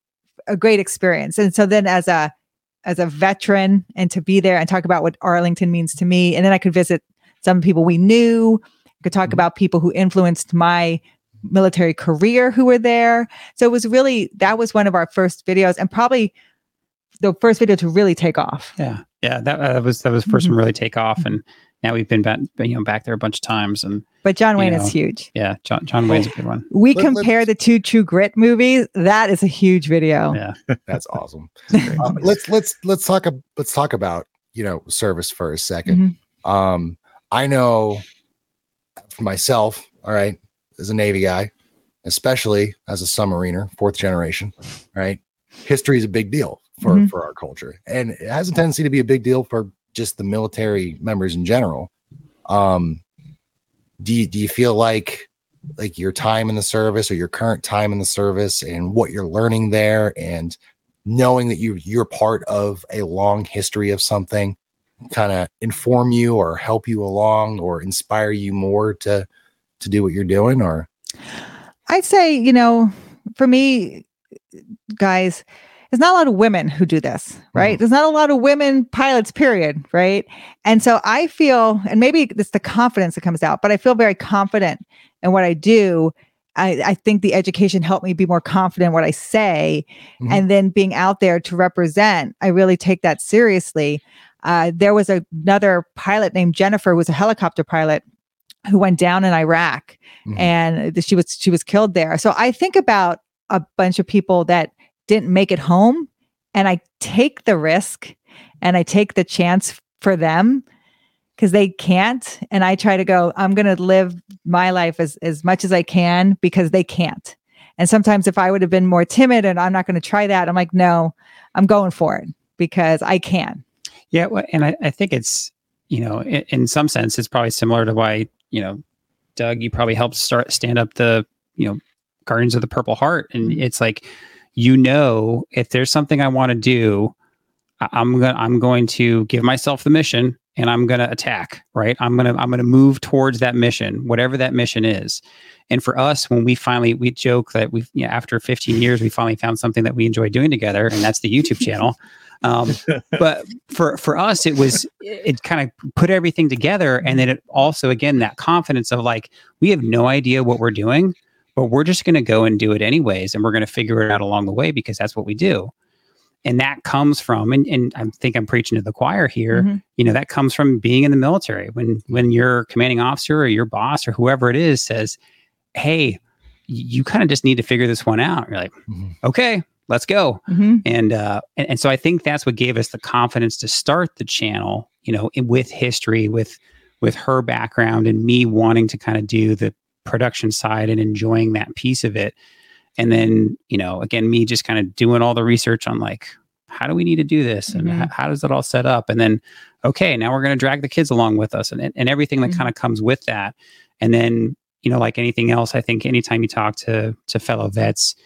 a great experience. And so then as a as a veteran and to be there and talk about what Arlington means to me, and then I could visit some people we knew, could talk about people who influenced my military career who were there. So it was really, that was one of our first videos, and probably the first video to really take off. Yeah. Yeah. That, uh, was, that was the first Mhm. one really take off. And now we've been back, you know, back there a bunch of times. And But John Wayne you know, is huge. yeah, John, John Wayne's a good one. We Let- compare let's- the two True Grit movies. That is a huge video. Yeah. That's awesome. Uh, let's let's let's talk ab- let's talk about, you know, service for a second. Mhm. Um, I know for myself, all right, as a Navy guy, especially as a submariner, fourth generation, right? History is a big deal for Mhm. for our culture, and it has a tendency to be a big deal for just the military members in general. Um, do you, do you feel like like your time in the service, or your current time in the service, and what you're learning there, and knowing that you you're part of a long history of something, kind of inform you or help you along or inspire you more to to do what you're doing? Or I'd say, you know, for me, guys, there's not a lot of women who do this, right? Mhm. There's not a lot of women pilots, period, right? And so I feel, and maybe it's the confidence that comes out, but I feel very confident in what I do. I, I think the education helped me be more confident in what I say. Mhm. And then being out there to represent, I really take that seriously. Uh, there was a, another pilot named Jennifer, who was a helicopter pilot, who went down in Iraq, Mhm. and she was she was killed there. So I think about a bunch of people that didn't make it home, and I take the risk and I take the chance for them because they can't. And I try to go, I'm going to live my life as, as much as I can because they can't. And sometimes if I would have been more timid and I'm not going to try that, I'm like, no, I'm going for it because I can. Yeah. Well, and I, I think it's, you know, in, in some sense, it's probably similar to why, you know, Doug, you probably helped start stand up the, you know, Guardians of the Purple Heart. And it's like, you know, if there's something I want to do, I- I'm going to, I'm going to give myself the mission and I'm going to attack, right? I'm going to, I'm going to move towards that mission, whatever that mission is. And for us, when we finally, we joke that we've, you know, after fifteen years, we finally found something that we enjoy doing together, and that's the YouTube channel. Um, but for, for us, it was, it, it kind of put everything together. And then it also, again, that confidence of like, we have no idea what we're doing, but we're just going to go and do it anyways. And we're going to figure it out along the way because that's what we do. And that comes from, and, and I think I'm preaching to the choir here, Mhm. you know, that comes from being in the military. When, when your commanding officer or your boss or whoever it is says, hey, you kind of just need to figure this one out. You're like, Mhm. okay, let's go. Mhm. And, uh, and, and so I think that's what gave us the confidence to start the channel, you know, in, with history, with, with her background and me wanting to kind of do the production side and enjoying that piece of it. And then, you know, again, me just kind of doing all the research on like, how do we need to do this? And Mhm. h- how does it all set up? And then, okay, now we're going to drag the kids along with us and, and everything that Mhm. kind of comes with that. And then, you know, like anything else, I think anytime you talk to, to fellow vets,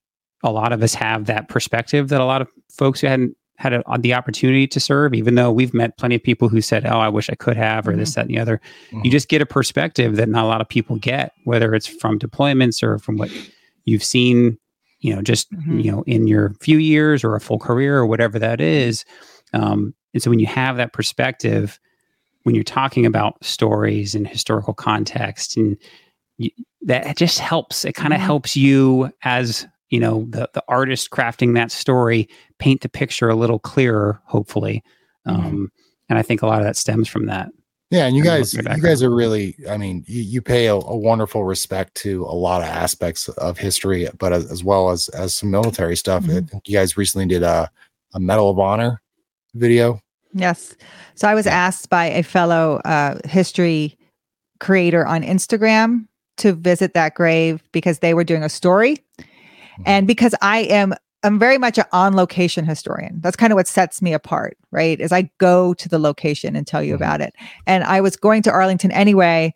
a lot of us have that perspective that a lot of folks who hadn't had a, the opportunity to serve, even though we've met plenty of people who said, oh, I wish I could have, or this, that, and the other. Mhm. You just get a perspective that not a lot of people get, whether it's from deployments or from what you've seen, you know, just, Mhm. you know, in your few years or a full career or whatever that is. Um, and so when you have that perspective, when you're talking about stories and historical context, and you, that just helps, it kind of Mhm. helps you as, you know, the, the artist crafting that story, paint the picture a little clearer, hopefully. Um, and I think a lot of that stems from that. Yeah, and you And guys, look you at guys are really, I mean, you, you pay a, a wonderful respect to a lot of aspects of history, but as, as well as as some military stuff. I Mhm. think you guys recently did a, a Medal of Honor video. Yes. So I was asked by a fellow uh, history creator on Instagram to visit that grave because they were doing a story. And because I am, I'm very much an on location historian. That's kind of what sets me apart, right? Is I go to the location and tell you Mhm. about it. And I was going to Arlington anyway.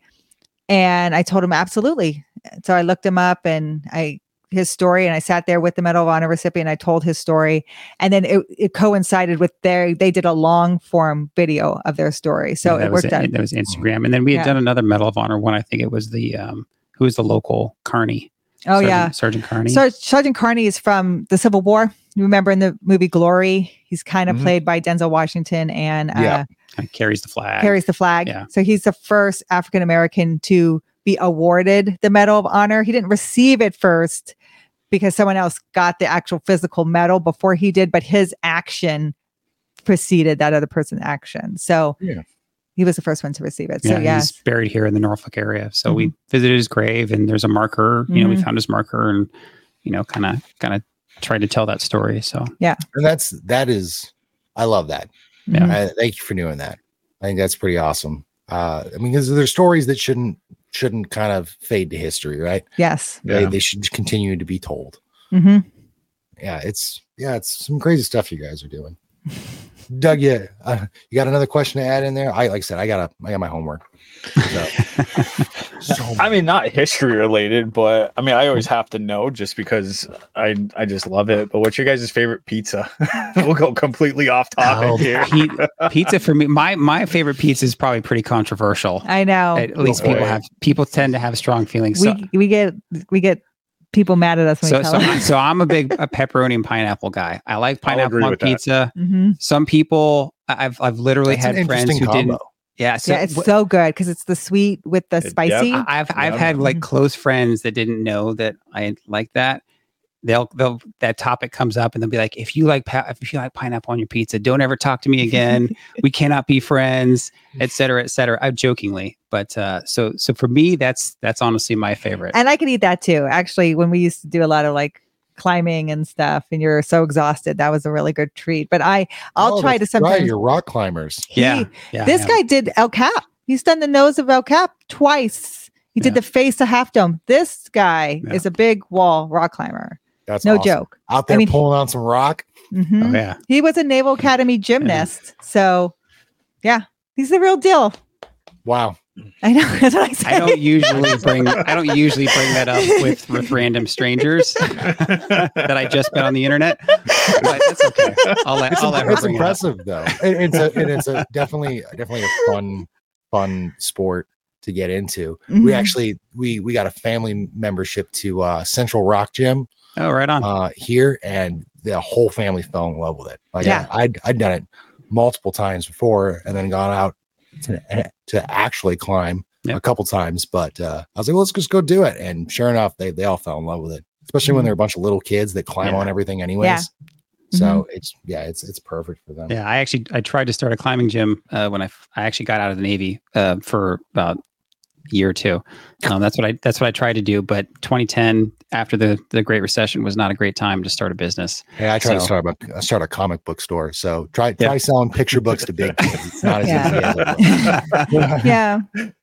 And I told him, absolutely. So I looked him up and I, his story, and I sat there with the Medal of Honor recipient. I told his story, and then it, it coincided with their, they did a long form video of their story. So Yeah, that it was worked out. That was Instagram. And then we had Yeah. done another Medal of Honor one. I think it was the, um, who was the local Carney. Oh Sergeant, yeah, Sergeant Carney. So Sergeant Carney is from the Civil War. You remember in the movie Glory, he's kind of Mhm. played by Denzel Washington and uh, Yeah. Kind of carries the flag. carries the flag. Yeah. So he's the first African American to be awarded the Medal of Honor. He didn't receive it first because someone else got the actual physical medal before he did, but his action preceded that other person's action. So Yeah. he was the first one to receive it. So Yeah, yeah, he's buried here in the Norfolk area. So Mhm. we visited his grave, and there's a marker. You know, we Mhm. found his marker, and you know, kind of, kind of tried to tell that story. So And that's that is, I love that. Mhm. I, thank you for doing that. I think that's pretty awesome. Uh, I mean, because there's stories that shouldn't shouldn't kind of fade to history, right? yes. They, Yeah. they should continue to be told. hmm Yeah, it's yeah, it's some crazy stuff you guys are doing. Doug, yeah, uh, you got another question to add in there? I like I said, I got I got my homework. So, so I mean, not history related, but I mean, I always have to know just because I I just love it. But what's your guys' favorite pizza? We'll go completely off topic Oh, here. Pe- pizza for me, my my favorite pizza is probably pretty controversial. I know. At least Oh, boy. people have people tend to have strong feelings. So, we we get we get people mad at us when so, we so, tell them. so I'm a big a pepperoni and pineapple guy. I like I'll pineapple agree on with that. pizza. Mhm. Some people, I've I've literally that's an had friends interesting who combo. didn't. Yeah, so Yeah, it's wh- so good because it's the sweet with the It- spicy. yep. I- I've I've Yeah. had like Mhm. close friends that didn't know that I like that. They'll they'll that topic comes up and they'll be like, if you like pa- if you like pineapple on your pizza, don't ever talk to me again. We cannot be friends, et cetera, et cetera. I jokingly, but uh, so so for me, that's that's honestly my favorite. And I could eat that too. Actually, when we used to do a lot of like climbing and stuff, and you're so exhausted, that was a really good treat. But I, I'll Oh, try to that's sometimes. right, you're rock climbers. he- yeah, yeah. this yeah. guy did El Cap. He's done the nose of El Cap twice. He did Yeah. the face of Half Dome. This guy Yeah. is a big wall rock climber. That's No awesome. joke. Out there I mean, pulling on some rock. Mhm. Oh yeah. He was a Naval Academy gymnast. So, yeah, he's the real deal. Wow. I know. That's what I said. I don't usually bring I don't usually bring that up with with random strangers that I just met on the internet. But that's okay. I'll let It's, I'll let her it's bring it up. impressive though. It- it's a and it's a definitely definitely a fun fun sport to get into. We Mhm. actually we we got a family membership to uh Central Rock Gym Oh, right on. uh here, and the whole family fell in love with it. Like Yeah. I, I'd I'd done it multiple times before and then gone out to to actually climb Yeah. a couple times, but uh I was like, well, let's just go do it. And sure enough, they they all fell in love with it, especially when Mhm. they're a bunch of little kids that climb Yeah. on everything anyways. Yeah. So it's yeah, it's it's perfect for them. Yeah, I actually I tried to start a climbing gym uh, when I f- I actually got out of the Navy uh, for about a year or two. Um, that's what I that's what I tried to do. But twenty ten, after the the Great Recession, was not a great time to start a business. Hey, I tried to So- start a start a comic book store. So try Yeah. try selling picture books to big kids. It's not as Yeah. easy as it looks. Yeah.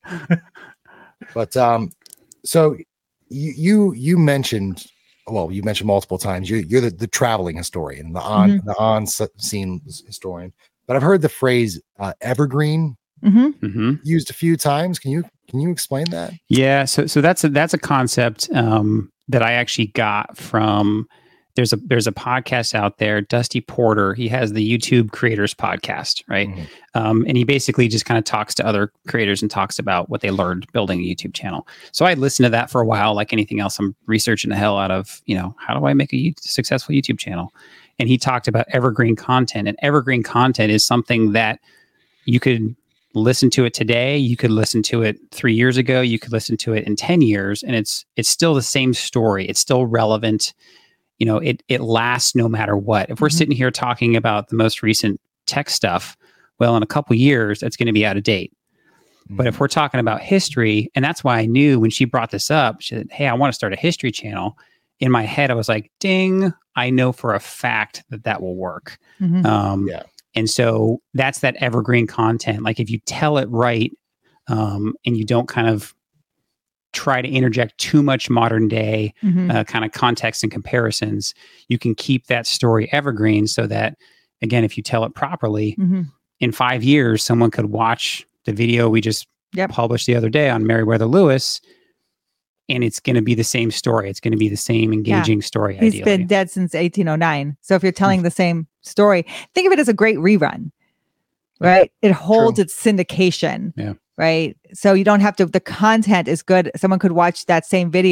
But um, so you you you mentioned well, you mentioned multiple times you you're the, the traveling historian, the on Mm-hmm. the on s- scene historian. But I've heard the phrase uh, evergreen hmm hmm used a few times. Can you can you explain that? Yeah, so so that's a that's a concept um, that I actually got from. There's a there's a podcast out there, Dusty Porter. He has the YouTube Creators Podcast, right? Mhm. Um, and he basically just kind of talks to other creators and talks about what they learned building a YouTube channel. So I listened to that for a while. Like anything else, I'm researching the hell out of, you know, how do I make a U- successful YouTube channel? And he talked about evergreen content, and evergreen content is something that you could listen to it today, you could listen to it three years ago, you could listen to it in ten years, and it's it's still the same story. It's still relevant. You know, it it lasts no matter what. If we're Mhm. sitting here talking about the most recent tech stuff, well, in a couple years, that's going to be out of date. But if we're talking about history, and that's why I knew when she brought this up, she said, "Hey, I want to start a history channel." In my head, I was like, "Ding! I know for a fact that that will work." hmm Um, Yeah. And so that's that evergreen content. Like if you tell it right, um, and you don't kind of try to interject too much modern day hmm uh, kind of context and comparisons, you can keep that story evergreen so that, again, if you tell it properly, hmm in five years, someone could watch the video we just Yep. published the other day on Meriwether Lewis, and it's going to be the same story. It's going to be the same engaging story. He's ideally. been dead since eighteen oh nine. So if you're telling the same story, think of it as a great rerun, right? It holds True. its syndication, Yeah. right? So you don't have to, the content is good. Someone could watch that same video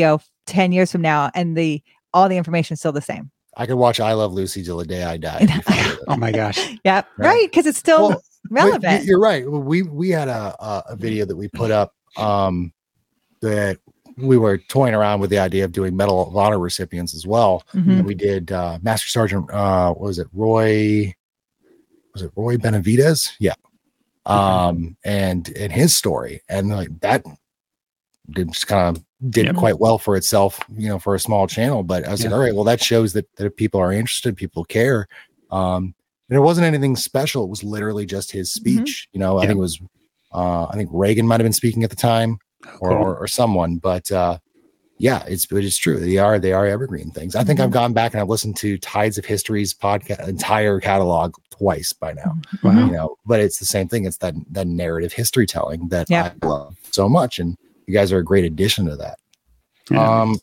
ten years from now, and the all the information is still the same. I could watch I Love Lucy till the day I die. and be fine with it. Oh my gosh. Yeah, right. Because it's still Well, But relevant. y- You're right. We we had a a, a video that we put up um, that we were toying around with the idea of doing Medal of Honor recipients as well. Mhm. And we did uh, Master Sergeant. Uh, what was it Roy? Was it Roy Benavides? Yeah. Um, and and his story, and like that did just kind of did Yep. quite well for itself, you know, for a small channel. But I was Yeah. like, all right, well, that shows that that people are interested, people care. Um, and it wasn't anything special. It was literally just his speech. You know, I Yeah. think it was, uh, I think Reagan might have been speaking at the time, or Cool. or, or someone. But uh, yeah, it's it is true. They are they are evergreen things. I think Mhm. I've gone back and I've listened to Tides of History's podcast entire catalog twice by now. Wow. You know, but it's the same thing. It's that that narrative history telling that Yeah. I love so much, and you guys are a great addition to that. Yeah. Um,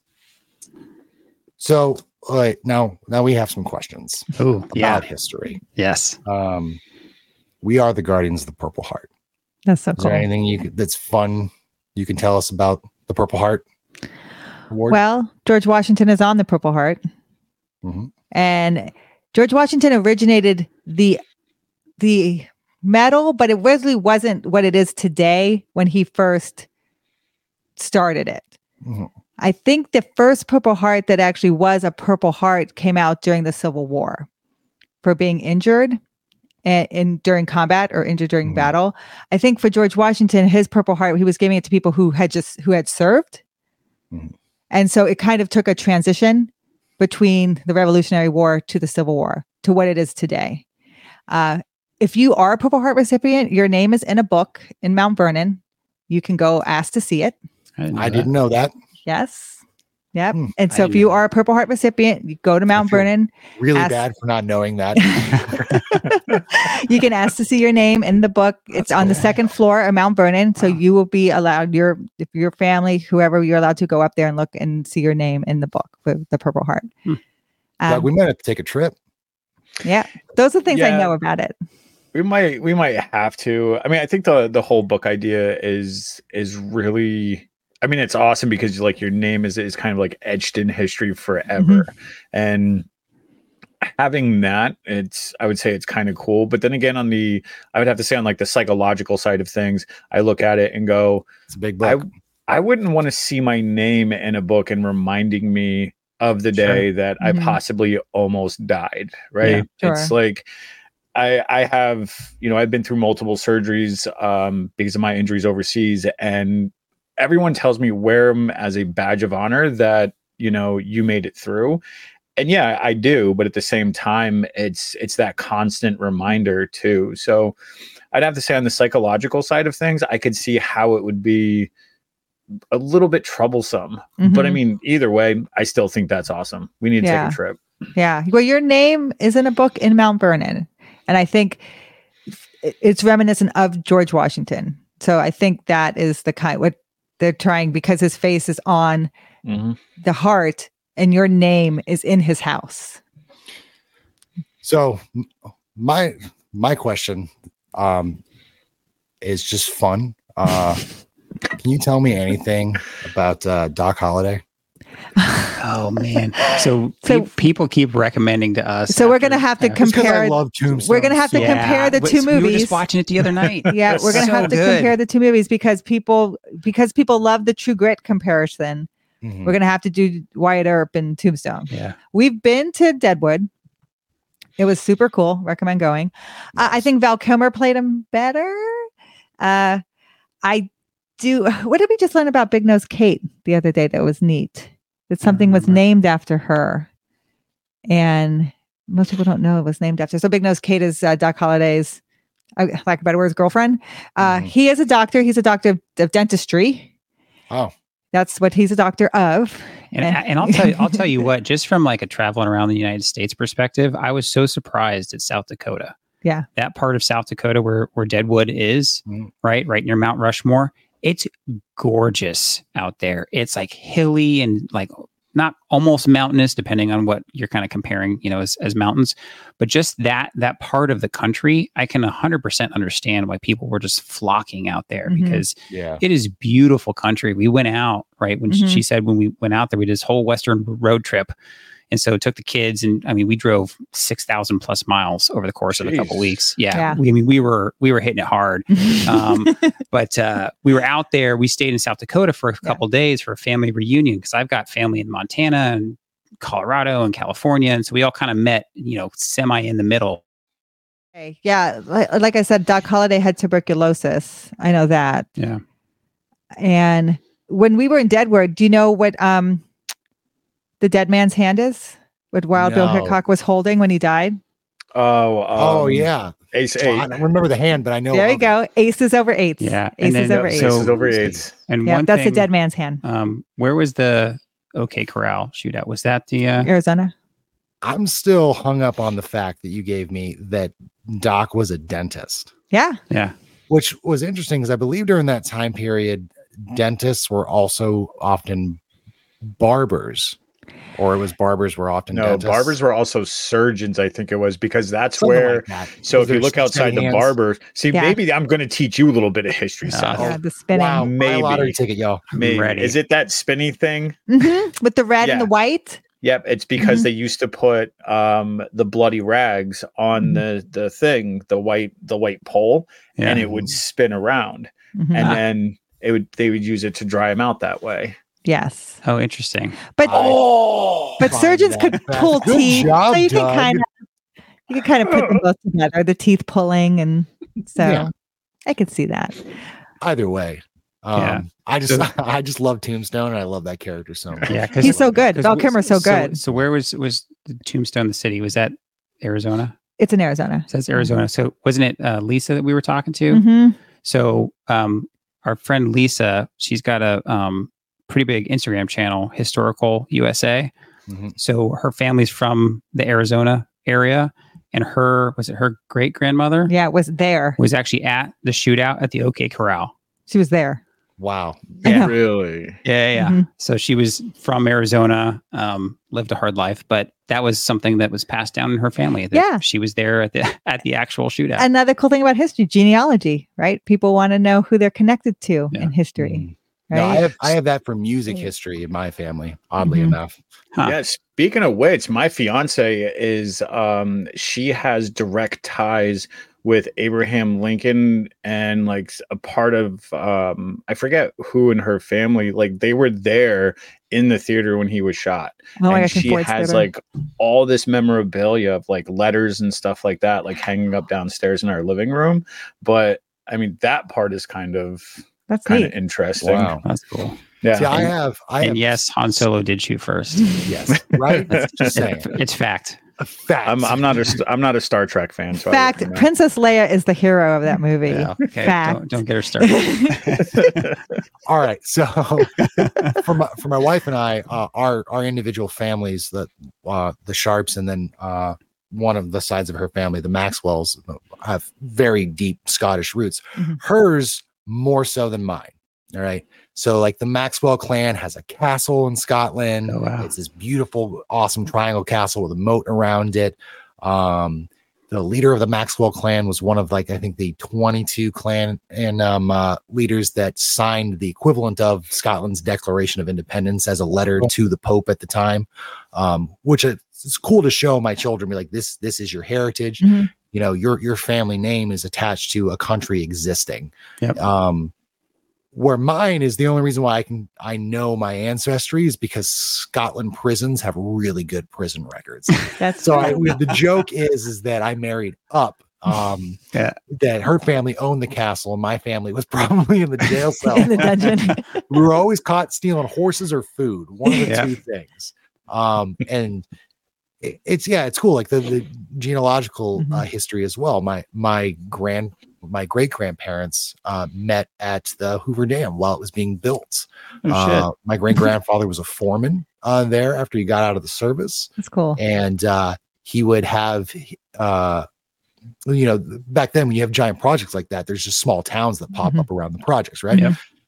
so all right, now now we have some questions Oh, about yeah. history. Yes. Um, we are the Guardians of the Purple Heart. That's so Is cool. there anything you could, that's fun you can tell us about the Purple Heart Award? Well, George Washington is on the Purple Heart, Mhm. and George Washington originated the the medal, but it really wasn't what it is today when he first started it. Mhm. I think the first Purple Heart that actually was a Purple Heart came out during the Civil War for being injured and in during combat or injured during Mhm. battle. I think for George Washington, his Purple Heart, he was giving it to people who had just who had served. Mhm. And so it kind of took a transition between the Revolutionary War to the Civil War to what it is today. Uh, if you are a Purple Heart recipient, your name is in a book in Mount Vernon. You can go ask to see it. didn't know I that. didn't know that. Yes. Yep. Hmm, And I so if didn't you know are a Purple Heart recipient, you go to Mount feel- Vernon. Really Ask- bad for not knowing that. You can ask to see your name in the book. It's That's on the cool. second floor of Mount Vernon. So Wow. you will be allowed, your if your family, whoever, you're allowed to go up there and look and see your name in the book with the Purple Heart. Hmm. Doug, Um, we might have to take a trip. yeah. Those are things I Yeah. know about it. We might we might have to. I mean, I think the the whole book idea is is really, I mean, it's awesome because like your name is is kind of like etched in history forever. And having that, it's I would say it's kind of cool. But then again, on the I would have to say on like the psychological side of things, I look at it and go, It's a big I book. I wouldn't want to see my name in a book and reminding me of the Sure. day that Mhm. I possibly almost died. Right. Yeah. It's Sure. like I I have, you know, I've been through multiple surgeries um because of my injuries overseas, and everyone tells me wear them as a badge of honor that, you know, you made it through. And yeah, I do, but at the same time, it's it's that constant reminder too. So I'd have to say on the psychological side of things, I could see how it would be a little bit troublesome. But I Mhm. mean, either way, I still think that's awesome. We need to Yeah. take a trip. Yeah. Well, your name is in a book in Mount Vernon. And I think it- it's reminiscent of George Washington. So I think that is the kind what they're trying, because his face is on Mhm. the heart and your name is in his house. So m- my my question um is just fun. Uh can you tell me anything about uh Doc Holliday? Oh man. So, So- pe- people keep recommending to us. So we're after- gonna have to uh, Just 'cause compare. I love Tombstone. We're gonna have to so compare much. the but two We were movies. just watching it the other night. Yeah, we're gonna So have to good. compare the two movies because people because people love the True Grit comparison. Mhm. We're gonna have to do Wyatt Earp and Tombstone. Yeah. We've been to Deadwood. It was super cool. Recommend going. Uh, I Nice. think Val Kilmer played him better. Uh, I do. What did we just learn about Big Nose Kate the other day? That was neat. That something was remember. named after her, and most people don't know it was named after. So Big Nose Kate is uh, Doc Holliday's, uh, lack of a better words, girlfriend. Uh, Mhm. He is a doctor. He's a doctor of, of dentistry. Oh, That's what he's a doctor of. And, and I'll tell you, I'll tell you what, just from like a traveling around the United States perspective, I was so surprised at South Dakota. Yeah. That part of South Dakota where, where Deadwood is, Mm. right, right near Mount Rushmore. It's gorgeous out there. It's like hilly and like not almost mountainous, depending on what you're kind of comparing, you know, as, as mountains, but just that that part of the country, I can one hundred percent understand why people were just flocking out there Mhm. because Yeah. it is beautiful country. We went out, right? When she, Mhm. she said when we went out there, we did this whole Western road trip. And so it took the kids, and I mean, we drove six thousand plus miles over the course of a couple Jeez. weeks. Yeah, Yeah. We, I mean, we were we were hitting it hard. Um, but uh, we were out there. We stayed in South Dakota for a couple days for a family reunion because I've got family in Montana and Colorado and California, and so we all kind of met, you know, semi in the middle. Okay. Yeah, like, like I said, Doc Holliday had tuberculosis. I know that. Yeah. And when we were in Deadwood, do you know what um the dead man's hand is? What Wild Bill No. Hickok was holding when he died? Oh, um, Oh yeah. Ace Well, I eight. don't remember the hand, but I know. there you of it. go. Aces over eights. Yeah, and Aces then, over uh, eights. so- Aces over eights. And yeah, one that's thing, the dead man's hand. Um, where was the OK Corral shootout? Was that the? Uh, Arizona. I'm still hung up on the fact that you gave me that Doc was a dentist, Yeah. yeah. which was interesting because I believe during that time period, dentists were also often barbers, or it was barbers were often No, dentists. barbers were also surgeons, I think it was, because that's Something where. like that. So Because if you they're look outside steady the hands. barber, see, Yeah. maybe I'm going to teach you a little bit of history, Yeah. Seth. Yeah, the spinning. Wow, my Maybe. lottery ticket, yo. I'm Maybe. ready. Is it that spinny thing? Mhm. With the red and Yeah. the white. Yep, it's because Mhm. they used to put um, the bloody rags on Mhm. the the thing, the white the white pole, Yeah. and it would spin around, Mhm. and Ah. then it would they would use it to dry them out that way. Yes. Oh, interesting. But Oh, but find surgeons that could fast. pull Good teeth. job, so you can Doug. kind of you can kind of put them both together, the teeth pulling, and so Yeah. I could see that. Either way, um, Yeah. I just So- I just love Tombstone, and I love that character so much. Yeah, 'cause- He's so good. 'Cause Val we- Kilmer's so good. So, where was was the Tombstone, the city? Was that Arizona? It's in Arizona. It says Arizona. So wasn't it uh, Lisa that we were talking to? Mm-hmm. So um, our friend Lisa, she's got a um, pretty big Instagram channel, Historical U S A. Mhm. So her family's from the Arizona area, and her was it her great grandmother Yeah, it was there. was actually at the shootout at the OK Corral. She was there. Wow. I know. Really? Yeah, yeah. Mhm. So she was from Arizona, um, lived a hard life, but that was something that was passed down in her family. That Yeah. she was there at the at the actual shootout. Another cool thing about history, genealogy, right? People want to know who they're connected to Yeah. in history, Mhm. right? No, I have I have that for music history in my family. Oddly Mhm. enough, Huh. Yeah. Speaking of which, my fiance is um she has direct ties with Abraham Lincoln, and like a part of um I forget who in her family, like they were there in the theater when he was shot. oh my and gosh, in she Ford's has Theater. like all this memorabilia of like letters and stuff like that, like hanging up downstairs in our living room. But I mean, that part is kind of That's kind neat. of interesting. wow. That's cool. Yeah. See, I have I have And yes, Han Solo did shoot first. yes, right. Just saying, It's, it's fact. facts. I'm I'm not a st- I'm not a Star Trek fan. So I Fact, wouldn't know. Princess Leia is the hero of that movie. Yeah, okay. Fact. Don't, don't get her started. All right, so for my for my wife and I, uh, our our individual families, the uh, the Sharps, and then uh, one of the sides of her family, the Maxwells, have very deep Scottish roots. Mhm. Hers more so than mine. All right, so like the Maxwell clan has a castle in Scotland. Oh, wow. It's this beautiful, awesome triangle castle with a moat around it. Um, the leader of the Maxwell clan was one of like I think the twenty-two clan and um, uh, leaders that signed the equivalent of Scotland's Declaration of Independence as a letter to the Pope at the time, um, which is it's cool to show my children. Be like, this this is your heritage. Mhm. You know, your your family name is attached to a country existing. Yep. Um, where mine is the only reason why I can I know my ancestry is because Scotland prisons have really good prison records. That's So I, true. we- the joke is is that I married up. Um, Yeah. that her family owned the castle and my family was probably in the jail cell. in the dungeon. We were always caught stealing horses or food, one of the Yeah. two things. Um, and it, it's yeah, it's cool. Like the, the genealogical uh, Mhm. history as well. My my grand my great grandparents uh, met at the Hoover Dam while it was being built. Oh, Uh, my great grandfather was a foreman uh, there after he got out of the service, That's cool. and uh, he would have, uh, you know, back then when you have giant projects like that, there's just small towns that pop Mhm. up around the projects, right? Yep.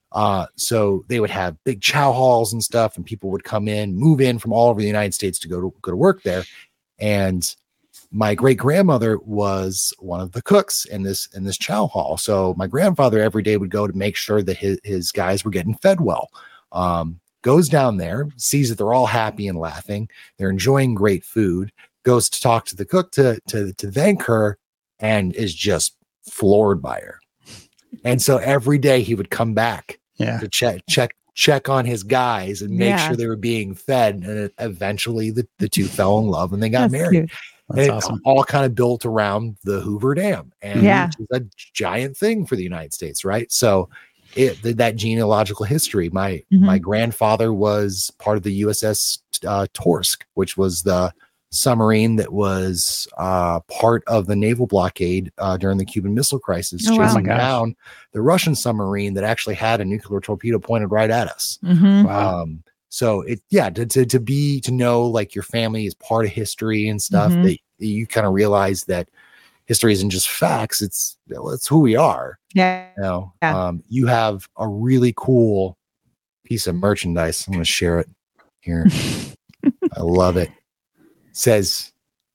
Uh, so they would have big chow halls and stuff, and people would come in, move in from all over the United States to go to go to work there. And my great grandmother was one of the cooks in this in this chow hall. So my grandfather every day would go to make sure that his, his guys were getting fed well. Um, goes down there, sees that they're all happy and laughing, they're enjoying great food, goes to talk to the cook to to to thank her, and is just floored by her. And so every day he would come back Yeah. to check check check on his guys and make Yeah. sure they were being fed. And it, eventually the, the two fell in love and they got That's married. cute. And That's it awesome. all kind of built around the Hoover Dam, and Yeah. which is a giant thing for the United States, right? So it th- that genealogical history. My Mhm. my grandfather was part of the U S S uh, Torsk, which was the submarine that was uh, part of the naval blockade uh, during the Cuban Missile Crisis, Oh, wow. chasing Oh my gosh. down the Russian submarine that actually had a nuclear torpedo pointed right at us. Mhm. Wow. Um, so it, yeah, to, to, to be, to know like your family is part of history and stuff, Mhm. that you kind of realize that history isn't just facts. It's, it's who we are. Yeah. You know, Yeah. um, you have a really cool piece of merchandise. I'm going to share it here. I love it. Says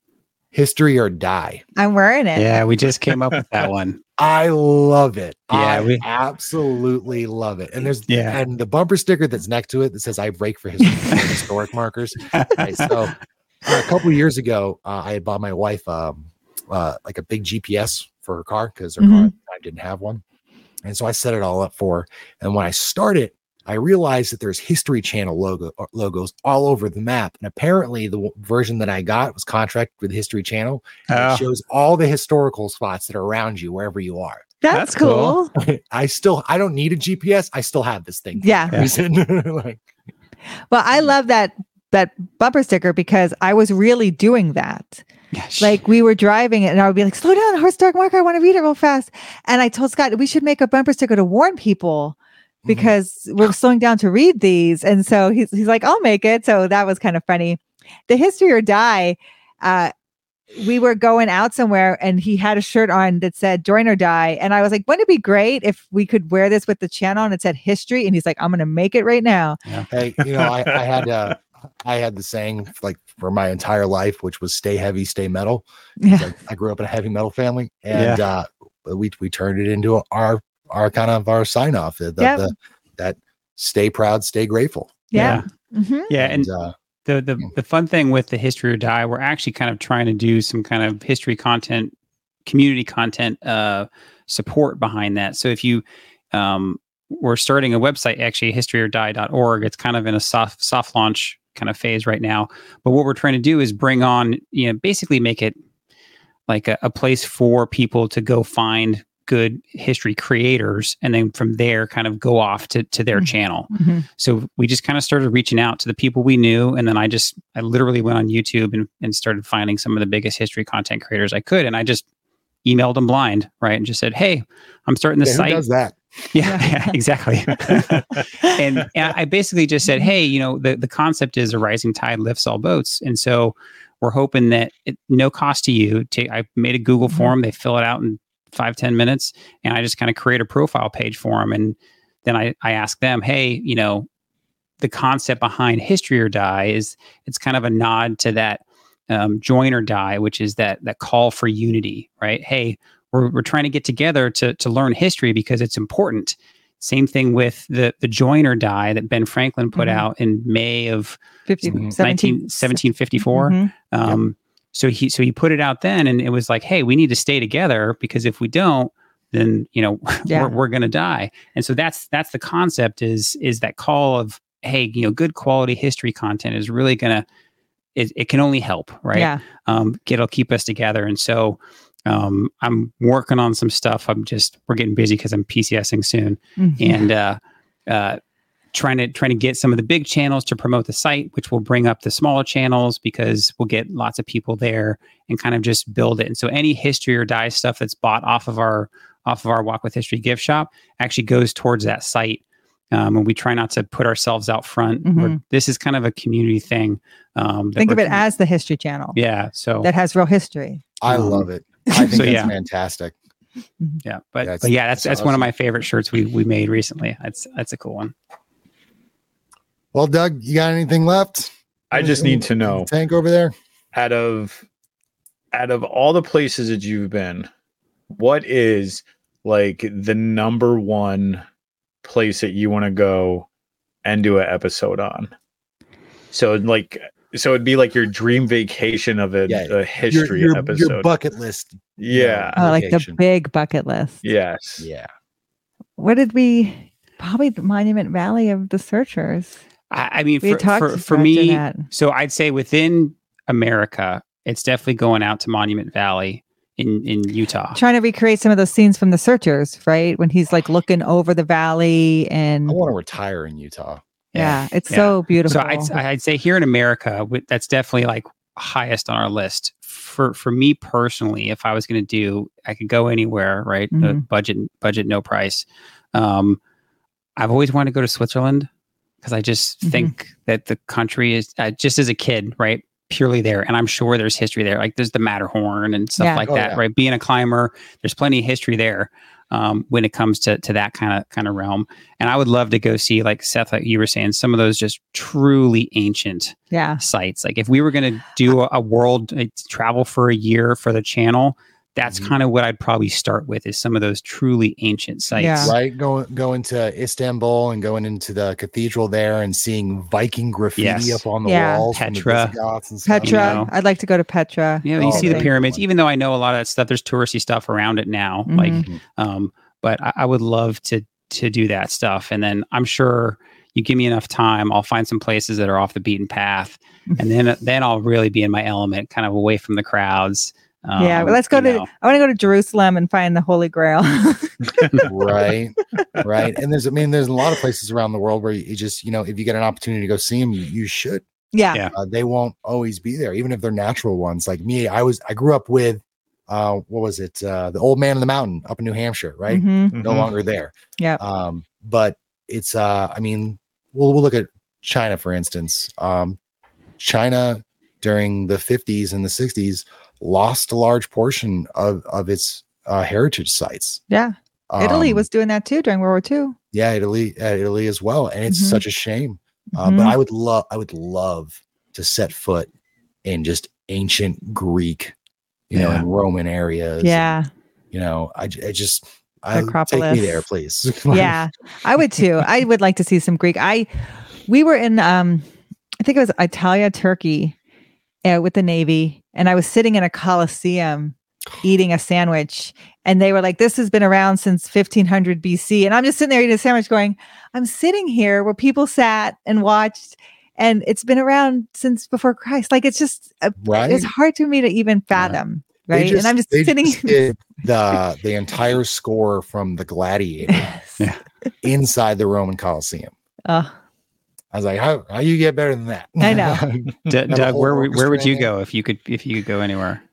history or die. I'm wearing it. Yeah, we just came up with that one. I love it. Yeah, I we- absolutely love it. And there's Yeah. and the bumper sticker that's next to it that says I break for history for historic markers. Right, so uh, a couple of years ago, uh, I had bought my wife um, uh, like a big G P S for her car because her car Mhm. at the time didn't have one. And so I set it all up for her. And when I started, I realized that there's History Channel logo uh, logos all over the map. And apparently the w- version that I got was contracted with History Channel. And Oh. It shows all the historical spots that are around you, wherever you are. That's, That's cool. cool. I still, I don't need a G P S. I still have this thing. for Yeah. that reason. Like, Well, I love that that bumper sticker because I was really doing that. Gosh. Like we were driving it and I would be like, slow down, historic marker. I want to read it real fast. And I told Scott, we should make a bumper sticker to warn people because we're slowing down to read these. And so he's, he's like, I'll make it. So that was kind of funny. The history or die, uh, we were going out somewhere and he had a shirt on that said join or die. And I was like, wouldn't it be great if we could wear this with the channel and it said history? And he's like, I'm going to make it right now. hey, you know, I, I had, uh, I had the saying like for my entire life, which was stay heavy, stay metal. Yeah. I, I grew up in a heavy metal family, and uh, we we turned it into our our kind of our sign off. The, the, Yep. the that stay proud, stay grateful. Yeah. Mhm. Yeah, and uh, the the the fun thing with the history or die, we're actually kind of trying to do some kind of history content, community content uh, support behind that. So if you um, we're starting a website, actually history or die dot org. It's kind of in a soft soft launch kind of phase right now. But what we're trying to do is bring on, you know, basically make it like a, a place for people to go find good history creators, and then from there kind of go off to, to their Mhm. channel. Mhm. So we just kind of started reaching out to the people we knew. And then I just, I literally went on YouTube and, and started finding some of the biggest history content creators I could. And I just emailed them blind, right? And just said, hey, I'm starting this yeah, who site. does that? Yeah, yeah, exactly. and, and I basically just said, hey, you know, the, the concept is a rising tide lifts all boats. And so we're hoping that it, no cost to you. To, I made a Google Mhm. form. They fill it out in five ten minutes. And I just kind of create a profile page for them. And then I, I ask them, hey, you know, the concept behind history or die is it's kind of a nod to that um, join or die, which is that that call for unity, right? Hey, we're we're trying to get together to to learn history because it's important. Same thing with the the join or die that Ben Franklin put Mhm. out in May of fifty, Mhm. seventeen, seventeen fifty-four. Mhm. Um, so he so he put it out then, and it was like, hey, we need to stay together because if we don't, then you know Yeah. we're we're gonna die. And so that's that's the concept is is that call of hey, you know, good quality history content is really gonna it, it can only help, right? Yeah. Um, it'll keep us together. And so um, I'm working on some stuff. I'm just we're getting busy because I'm PCSing soon, Mhm. and uh, uh, trying to trying to get some of the big channels to promote the site, which will bring up the smaller channels because we'll get lots of people there and kind of just build it. And so any history or die stuff that's bought off of our off of our Walk with History gift shop actually goes towards that site. Um, and we try not to put ourselves out front. Mhm. We're- This is kind of a community thing. Um, that Think of we're- it as the History Channel yeah. So that has real history. I Um, love it. I think so, that's yeah. fantastic. Yeah, but That's- but yeah, that's that's that's one of awesome. my favorite shirts we we made recently. That's that's a cool one. Well, Doug, you got anything left? I just Anything need to in the know, tank over there. out of out of all the places that you've been, what is like the number one place that you want to go and do an episode on? So like, so it'd be like your dream vacation of a, Yeah, a history your, your, episode. your bucket list. Yeah. Oh, like the Vacation. big bucket list. Yes. Yeah. What did we? Probably the Monument Valley of the Searchers. I, I mean, We for talked for, to for Roger me, that. so I'd say within America, it's definitely going out to Monument Valley in in Utah. Trying to recreate some of those scenes from the Searchers, right? When he's like looking over the valley and I want to retire in Utah. yeah, it's Yeah. so beautiful. So I'd I'd say here in America, wi- that's definitely like highest on our list. For for me personally, if I was going to do, I could go anywhere, right? Uh, Mhm. budget budget no price. Um, I've always wanted to go to Switzerland because I just Mhm. think that the country is uh, just as a kid, right? Purely there, and I'm sure there's history there. Like there's the Matterhorn and stuff Yeah. like Oh, that, yeah. right? Being a climber, there's plenty of history there. Um, when it comes to to that kind of kind of realm, and I would love to go see, like Seth, like you were saying, some of those just truly ancient yeah. sites. Like if we were going to do a, a world uh, travel for a year for the channel, that's Mhm. kind of what I'd probably start with, is some of those truly ancient sites. Yeah. Right, going going to Istanbul and going into the cathedral there and seeing Viking graffiti Yes. up on the Yeah. walls Petra. from the Visigoths and stuff. Petra. You know. I'd like to go to Petra. You know, you Oh, see the yeah. pyramids, even though I know a lot of that stuff, there's touristy stuff around it now. Mhm. Like, Mhm. um, but I, I would love to to do that stuff. And then I'm sure you give me enough time, I'll find some places that are off the beaten path, and then then I'll really be in my element, kind of away from the crowds. Um, yeah, but let's go you to. know. I want to go to Jerusalem and find the Holy Grail. right, right. And there's, I mean, there's a lot of places around the world where you just, you know, if you get an opportunity to go see them, you, you should. yeah. Yeah. Uh, they won't always be there, even if they're natural ones. Like me, I was, I grew up with, uh, what was it? Uh, the Old Man in the Mountain up in New Hampshire, right? Mhm. No Mhm. longer there. Yeah. Um, but it's, uh, I mean, we'll we'll look at China for instance. Um, China during the fifties and the sixties lost a large portion of of its uh, heritage sites. Yeah. Italy Um, was doing that too during World War Two. yeah, Italy, uh, Italy as well, and it's Mhm. such a shame. Uh, But I would love, I would love to set foot in just ancient Greek, you know, Yeah. and Roman areas. Yeah. you know, I, j- I just, I take Acropolis. me there, please. Yeah. I would too. I would like to see some Greek. I we were in um I think it was Italia, Turkey, uh, with the Navy, and I was sitting in a Colosseum eating a sandwich, and they were like, "This has been around since fifteen hundred B C," and I'm just sitting there eating a sandwich, going, "I'm sitting here where people sat and watched, and it's been around since before Christ." Like it's just, uh, right. it's hard to me to even fathom, They right? and I'm just they sitting. just did the the entire score from the Gladiator Yeah. inside the Roman Colosseum. Oh, I was like, how how you get better than that? I know. D- Have a Doug, whole where would- where would orchestra you in there. go if you could if you could go anywhere?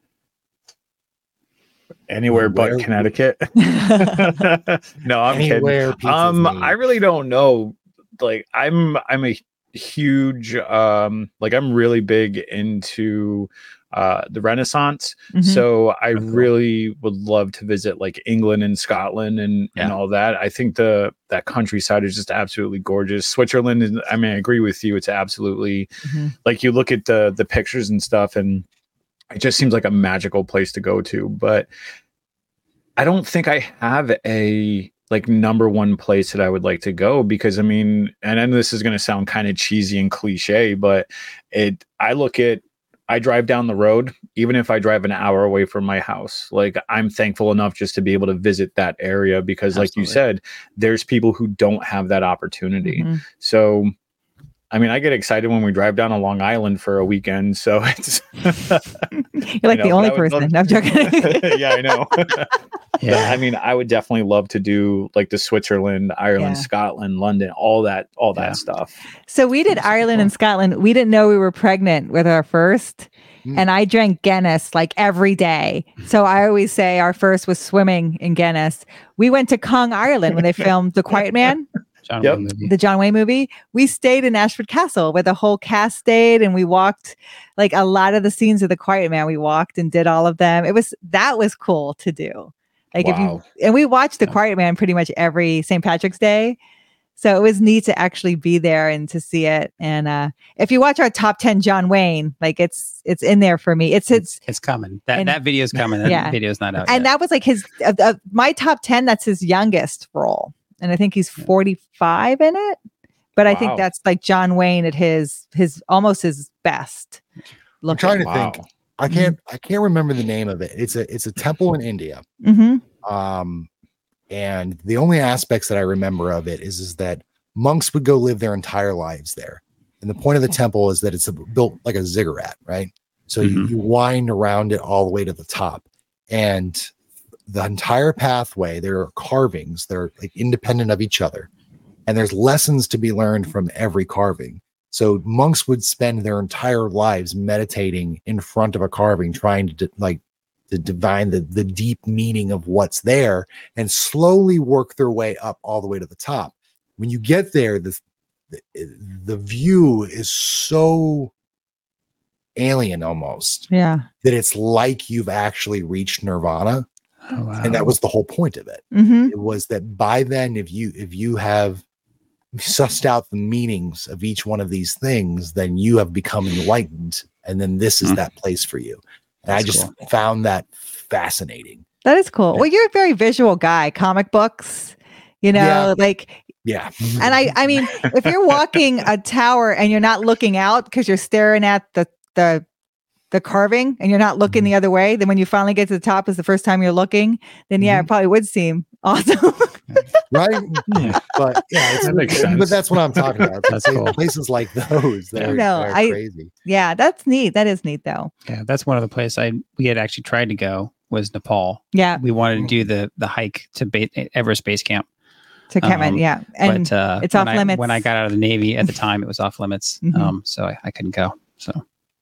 Anywhere but Where- Connecticut. No, I'm kidding. Anywhere pizza's Um, made. I really don't know. Like, I'm I'm a huge um, like I'm really big into uh the Renaissance. Mhm. So I Oh, cool. really would love to visit like England and Scotland and and Yeah. all that. I think the that countryside is just absolutely gorgeous. Switzerland is, I mean, I agree with you. It's absolutely Mhm. like you look at the the pictures and stuff, and it just seems like a magical place to go to. But I don't think I have a like number one place that I would like to go, because I mean, and I know this is going to sound kind of cheesy and cliche, but it I look at I drive down the road, even if I drive an hour away from my house, like I'm thankful enough just to be able to visit that area, because like you Absolutely. said, there's people who don't have that opportunity. Mhm. So I mean, I get excited when we drive down to Long Island for a weekend. So it's You're like you the know, only but I would person. love- No, I'm joking. yeah, I know. Yeah. I mean, I would definitely love to do like the Switzerland, Ireland, Yeah. Scotland, London, all that, all that Yeah. stuff. So we did Ireland and Scotland. We didn't know we were pregnant with our first. Mm. And I drank Guinness like every day. So I always say our first was swimming in Guinness. We went to Kong, Ireland when they filmed The Quiet Man, John Yep. Wayne movie. the John Wayne movie. We stayed in Ashford Castle where the whole cast stayed, and we walked like a lot of the scenes of The Quiet Man. We walked and did all of them. It was, that was cool to do. Like if Wow. you and we watched The Yeah. Quiet Man pretty much every Saint Patrick's Day. So it was neat to actually be there and to see it. And uh, if you watch our top ten John Wayne, like it's it's in there for me. It's it's It's coming. That And- that video's coming. That Yeah. video's not out and yet. that was like his uh, uh, my top ten. That's his youngest role, and I think he's Yeah. forty-five in it. But I Wow. think that's like John Wayne at his his almost his best. I'm Looking. trying to Wow. think. I can't. I can't remember the name of it. It's a. It's a temple in India. hmm Um, and the only aspects that I remember of it is is that monks would go live their entire lives there. And the point of the temple is that it's a, built like a ziggurat, right? So you, Mhm. you wind around it all the way to the top, and the entire pathway there are carvings that are like independent of each other, and there's lessons to be learned from every carving. So monks would spend their entire lives meditating in front of a carving, trying to di- like to divine the, the deep meaning of what's there, and slowly work their way up all the way to the top. When you get there, the the, the view is so alien almost Yeah. that it's like you've actually reached nirvana. Oh, wow. And that was the whole point of it. hmm It was that by then, if you if you have sussed out the meanings of each one of these things, then you have become enlightened, and then this is Hmm. that place for you. And That's I just cool. found that fascinating. That is cool. Yeah. Well, you're a very visual guy. Comic books, you know, Yeah. like, Yeah. and I, I mean, if you're walking a tower and you're not looking out because you're staring at the the the carving and you're not looking the other way, then when you finally get to the top is the first time you're looking, then yeah, it probably would seem awesome. Right. But yeah, it's, That makes but sense. that's what I'm talking about. That's Places- cool. Places like those that are, No, that are I- crazy. Yeah, that's neat. That is neat though. Yeah, that's one of the places I we had actually tried to go was Nepal. Yeah, We wanted to do the the hike to ba- Everest Base Camp, to Kathmandu. Um, Yeah, and but uh, it's when off I, limits. When I got out of the Navy at the time, it was off limits. Mhm. Um, so I, I couldn't go. So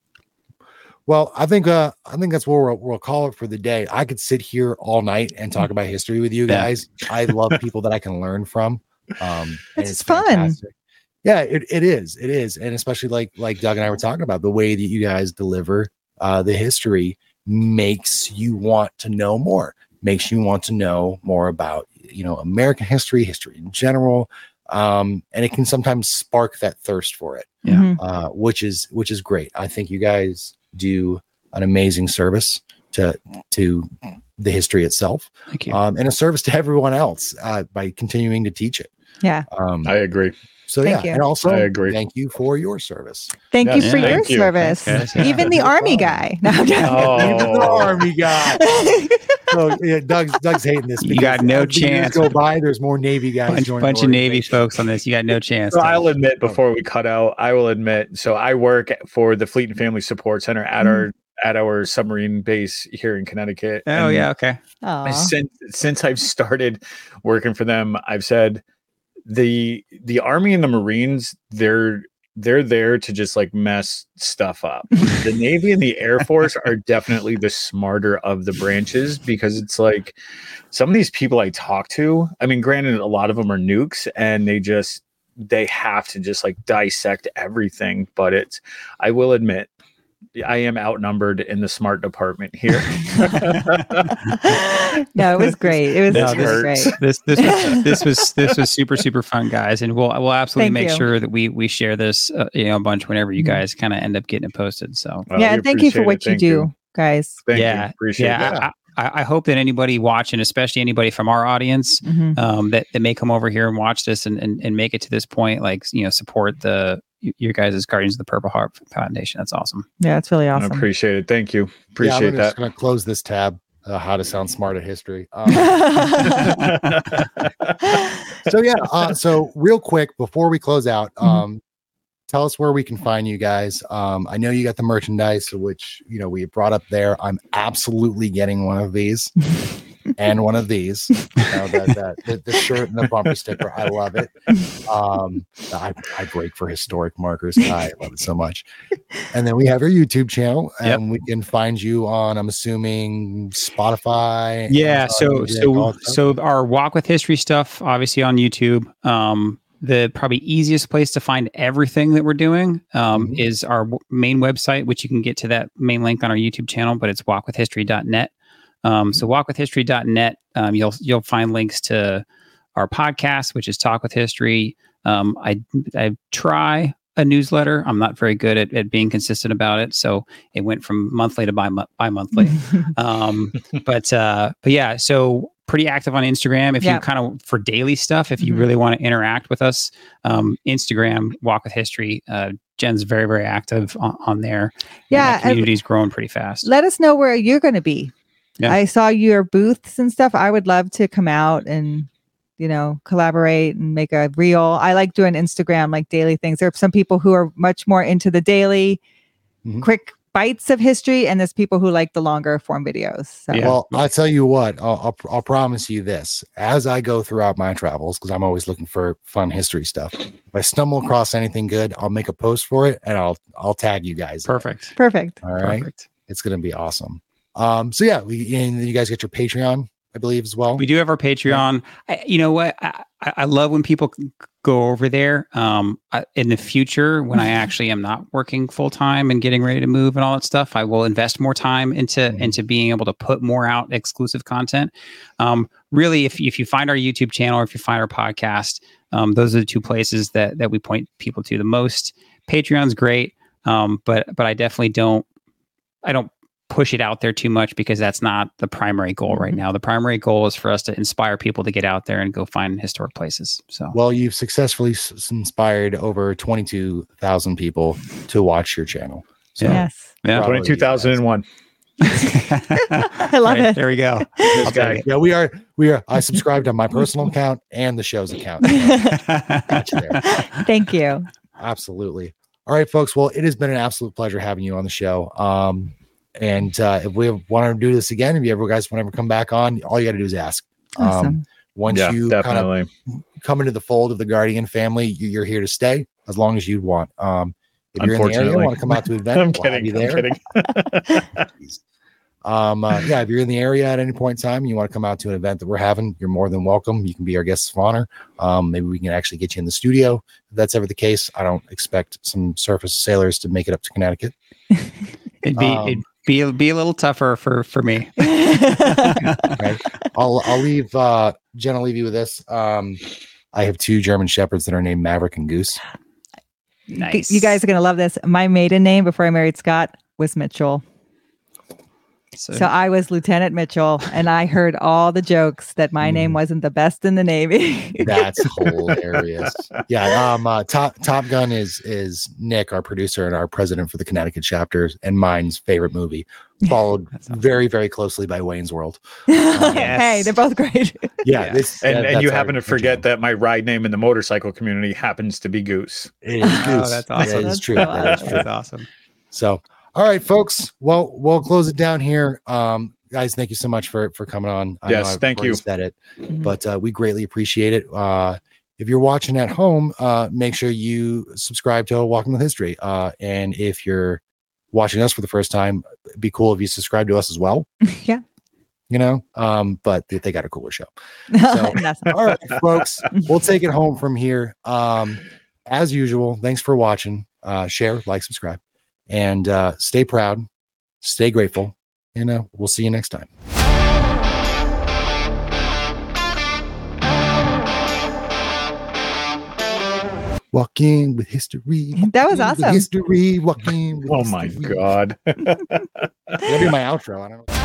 Well, I think uh, I think that's what we'll, we'll call it for the day. I could sit here all night and talk about history with you Yeah. guys. I love people that I can learn from. Um, and It's fun. Yeah, it, it is. It is, and especially like like Doug and I were talking about, the way that you guys deliver uh, the history makes you want to know more. Makes you want to know more about you know American history, history in general, um, and it can sometimes spark that thirst for it. Yeah. Mhm. uh, which is which is great. I think you guys do an amazing service to to the history itself, thank you. um, and a service to everyone else uh, by continuing to teach it. Yeah. Um, I agree. so Thank yeah, you. and also I agree. thank you for your service. Thank you Yes, for your thank you. service. Thanks, guys. Yeah. Even the No army problem. guy. No, I'm joking. Even the Oh. army guy. So yeah, Doug's Doug's hating this. You because got no as the years chance. Go by. There's more Navy guys. bunch joining bunch the of Navy organization. folks on this. You got no chance. So Tom. I'll admit before we cut out, I will admit. So I work for the Fleet and Family Support Center at our at our submarine base here in Connecticut. Oh And yeah, okay. Aw. Since since I've started working for them, I've said the the Army and the Marines, they're they're there to just like mess stuff up. The Navy and the Air Force are definitely the smarter of the branches, because it's like some of these people I talk to, I mean, granted, a lot of them are nukes and they just they have to just like dissect everything. But it's, I will admit, I am outnumbered in the smart department here. No, it was great. It was, No, it was hurts. great. this this was, this was this was super super fun, guys, and we'll we'll absolutely Thank make you. sure that we we share this uh, you know a bunch whenever you Mhm. guys kind of end up getting it posted. So Well, Yeah, we and thank you for appreciate what it. you Thank do, guys. Thank yeah, you. Appreciate yeah. it. I, I, I hope that anybody watching, especially anybody from our audience, Mhm. um, that, that may come over here and watch this and, and, and make it to this point, like, you know, support the y- your guys as Guardians of the Purple Heart Foundation. That's awesome. Yeah, it's really I awesome. appreciate it. Thank you. Yeah, Appreciate I'm just going to close this tab. Uh, how to sound smart at history. Um, that. so yeah uh, so real quick before we close out, Mhm. um tell us where we can find you guys. um I know you got the merchandise, which you know we brought up there. I'm absolutely getting one of these and one of these. You know, that, that, the, the shirt and the bumper sticker, I love it. um I, I break for historic markers. I love it so much. And then we have your YouTube channel, and Yep. we can find you on, I'm assuming, Spotify. Yeah. Amazon So Music, all so that stuff. so our Walk with History stuff, obviously on YouTube. Um, the probably easiest place to find everything that we're doing um, Mhm. is our w- main website, which you can get to that main link on our YouTube channel, but it's walk with history dot net. Um, so walk with history dot net. Um, you'll you'll find links to our podcast, which is Talk with History. Um, I I try a newsletter. I'm not very good at, at being consistent about it, so it went from monthly to bi bi monthly. um, but uh, but yeah, so pretty active on Instagram. If Yeah. you kind of for daily stuff, if you Mhm. really want to interact with us, um, Instagram Walk with History. Uh, Jen's very very active on, on there. Yeah, and and- the community's growing pretty fast. Let us know where you're going to be. Yeah. I saw your booths and stuff. I would love to come out and, you know, collaborate and make a reel. I like doing Instagram, like daily things. There are some people who are much more into the daily, Mhm. quick bites of history, and there's people who like the longer form videos. So. Yeah. Well, I'll tell you what, I'll, I'll, I'll promise you this. As I go throughout my travels, because I'm always looking for fun history stuff, if I stumble across anything good, I'll make a post for it and I'll I'll tag you guys. in it. Perfect. Perfect. All right. Perfect. It's going to be awesome. Um, so yeah, we and you guys get your Patreon, I believe, as well. We do have our Patreon. I, you know what? I, I I love when people c- go over there. Um, I, in the future, when I actually am not working full time and getting ready to move and all that stuff, I will invest more time into Mhm. into being able to put more out exclusive content. Um, really, if if you find our YouTube channel or if you find our podcast, um, those are the two places that that we point people to the most. Patreon's great, um, but but I definitely don't. I don't push it out there too much because that's not the primary goal right Mhm. now. The primary goal is for us to inspire people to get out there and go find historic places. So Well, you've successfully s- inspired over twenty-two thousand people to watch your channel. So Yeah. Yes. yeah, Bravo. twenty-two thousand one. I love it. There we go. This I'll guy. take yeah, we are we are I subscribed on my personal account and the show's account. Got you there. Thank you. Absolutely. All right, folks. Well, it has been an absolute pleasure having you on the show. Um, and uh, if we want to do this again, if you ever guys want to ever come back on, all you got to do is ask. Um, Awesome. once Yeah, you kind of definitely. come into the fold of the Guardian family, you- you're here to stay as long as you want. Um, if you're in the area, Unfortunately. want to come out to an event, I'm we'll have kidding. you I'm there. kidding. Jeez. Um, uh, yeah, if you're in the area at any point in time, and you want to come out to an event that we're having, you're more than welcome. You can be our guest of honor. Um, maybe we can actually get you in the studio. If that's ever the case, I don't expect some surface sailors to make it up to Connecticut. It'd be Um, it'd be be a little tougher for for me. Right? I'll I'll leave uh, Jen. I'll leave you with this. Um, I have two German shepherds that are named Maverick and Goose. Nice. You guys are going to love this. My maiden name before I married Scott was Mitchell. So, So I was Lieutenant Mitchell, and I heard all the jokes that my name Mm. wasn't the best in the Navy. That's hilarious. Yeah. Um. Uh, Top Top Gun is is Nick, our producer and our president for the Connecticut chapter, and mine's favorite movie, followed That's awesome. very very closely by Wayne's World. Hey, they're both great. Yeah. Yeah. This And, that- and you that's happen our- to forget that my ride name in the motorcycle community happens to be Goose. It is Oh, Goose. that's awesome. That is That's true. so That is true. That's awesome. So, all right, folks. Well, we'll close it down here. Um, guys, thank you so much for for coming on. I know Yes, I've thank already you. Said it, Mhm. but uh, we greatly appreciate it. Uh, if you're watching at home, uh, make sure you subscribe to Walking with History. Uh, and if you're watching us for the first time, it'd be cool if you subscribe to us as well. Yeah. You know, um, but they, they got a cooler show. That's All right, folks, we'll take it home from here. Um, as usual, thanks for watching. Uh, share, like, subscribe, and uh, stay proud, stay grateful, and uh, we'll see you next time. Walking with history. That was walking with awesome. History. Walking. With Oh my history. God. That'll be my outro. I don't know.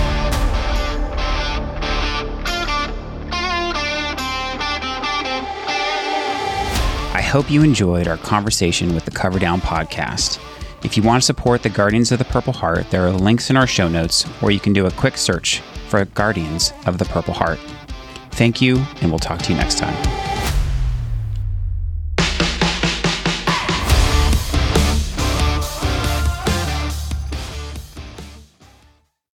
I hope you enjoyed our conversation with the Cover Down podcast. If you want to support the Guardians of the Purple Heart, there are links in our show notes, or you can do a quick search for Guardians of the Purple Heart. Thank you, and we'll talk to you next time.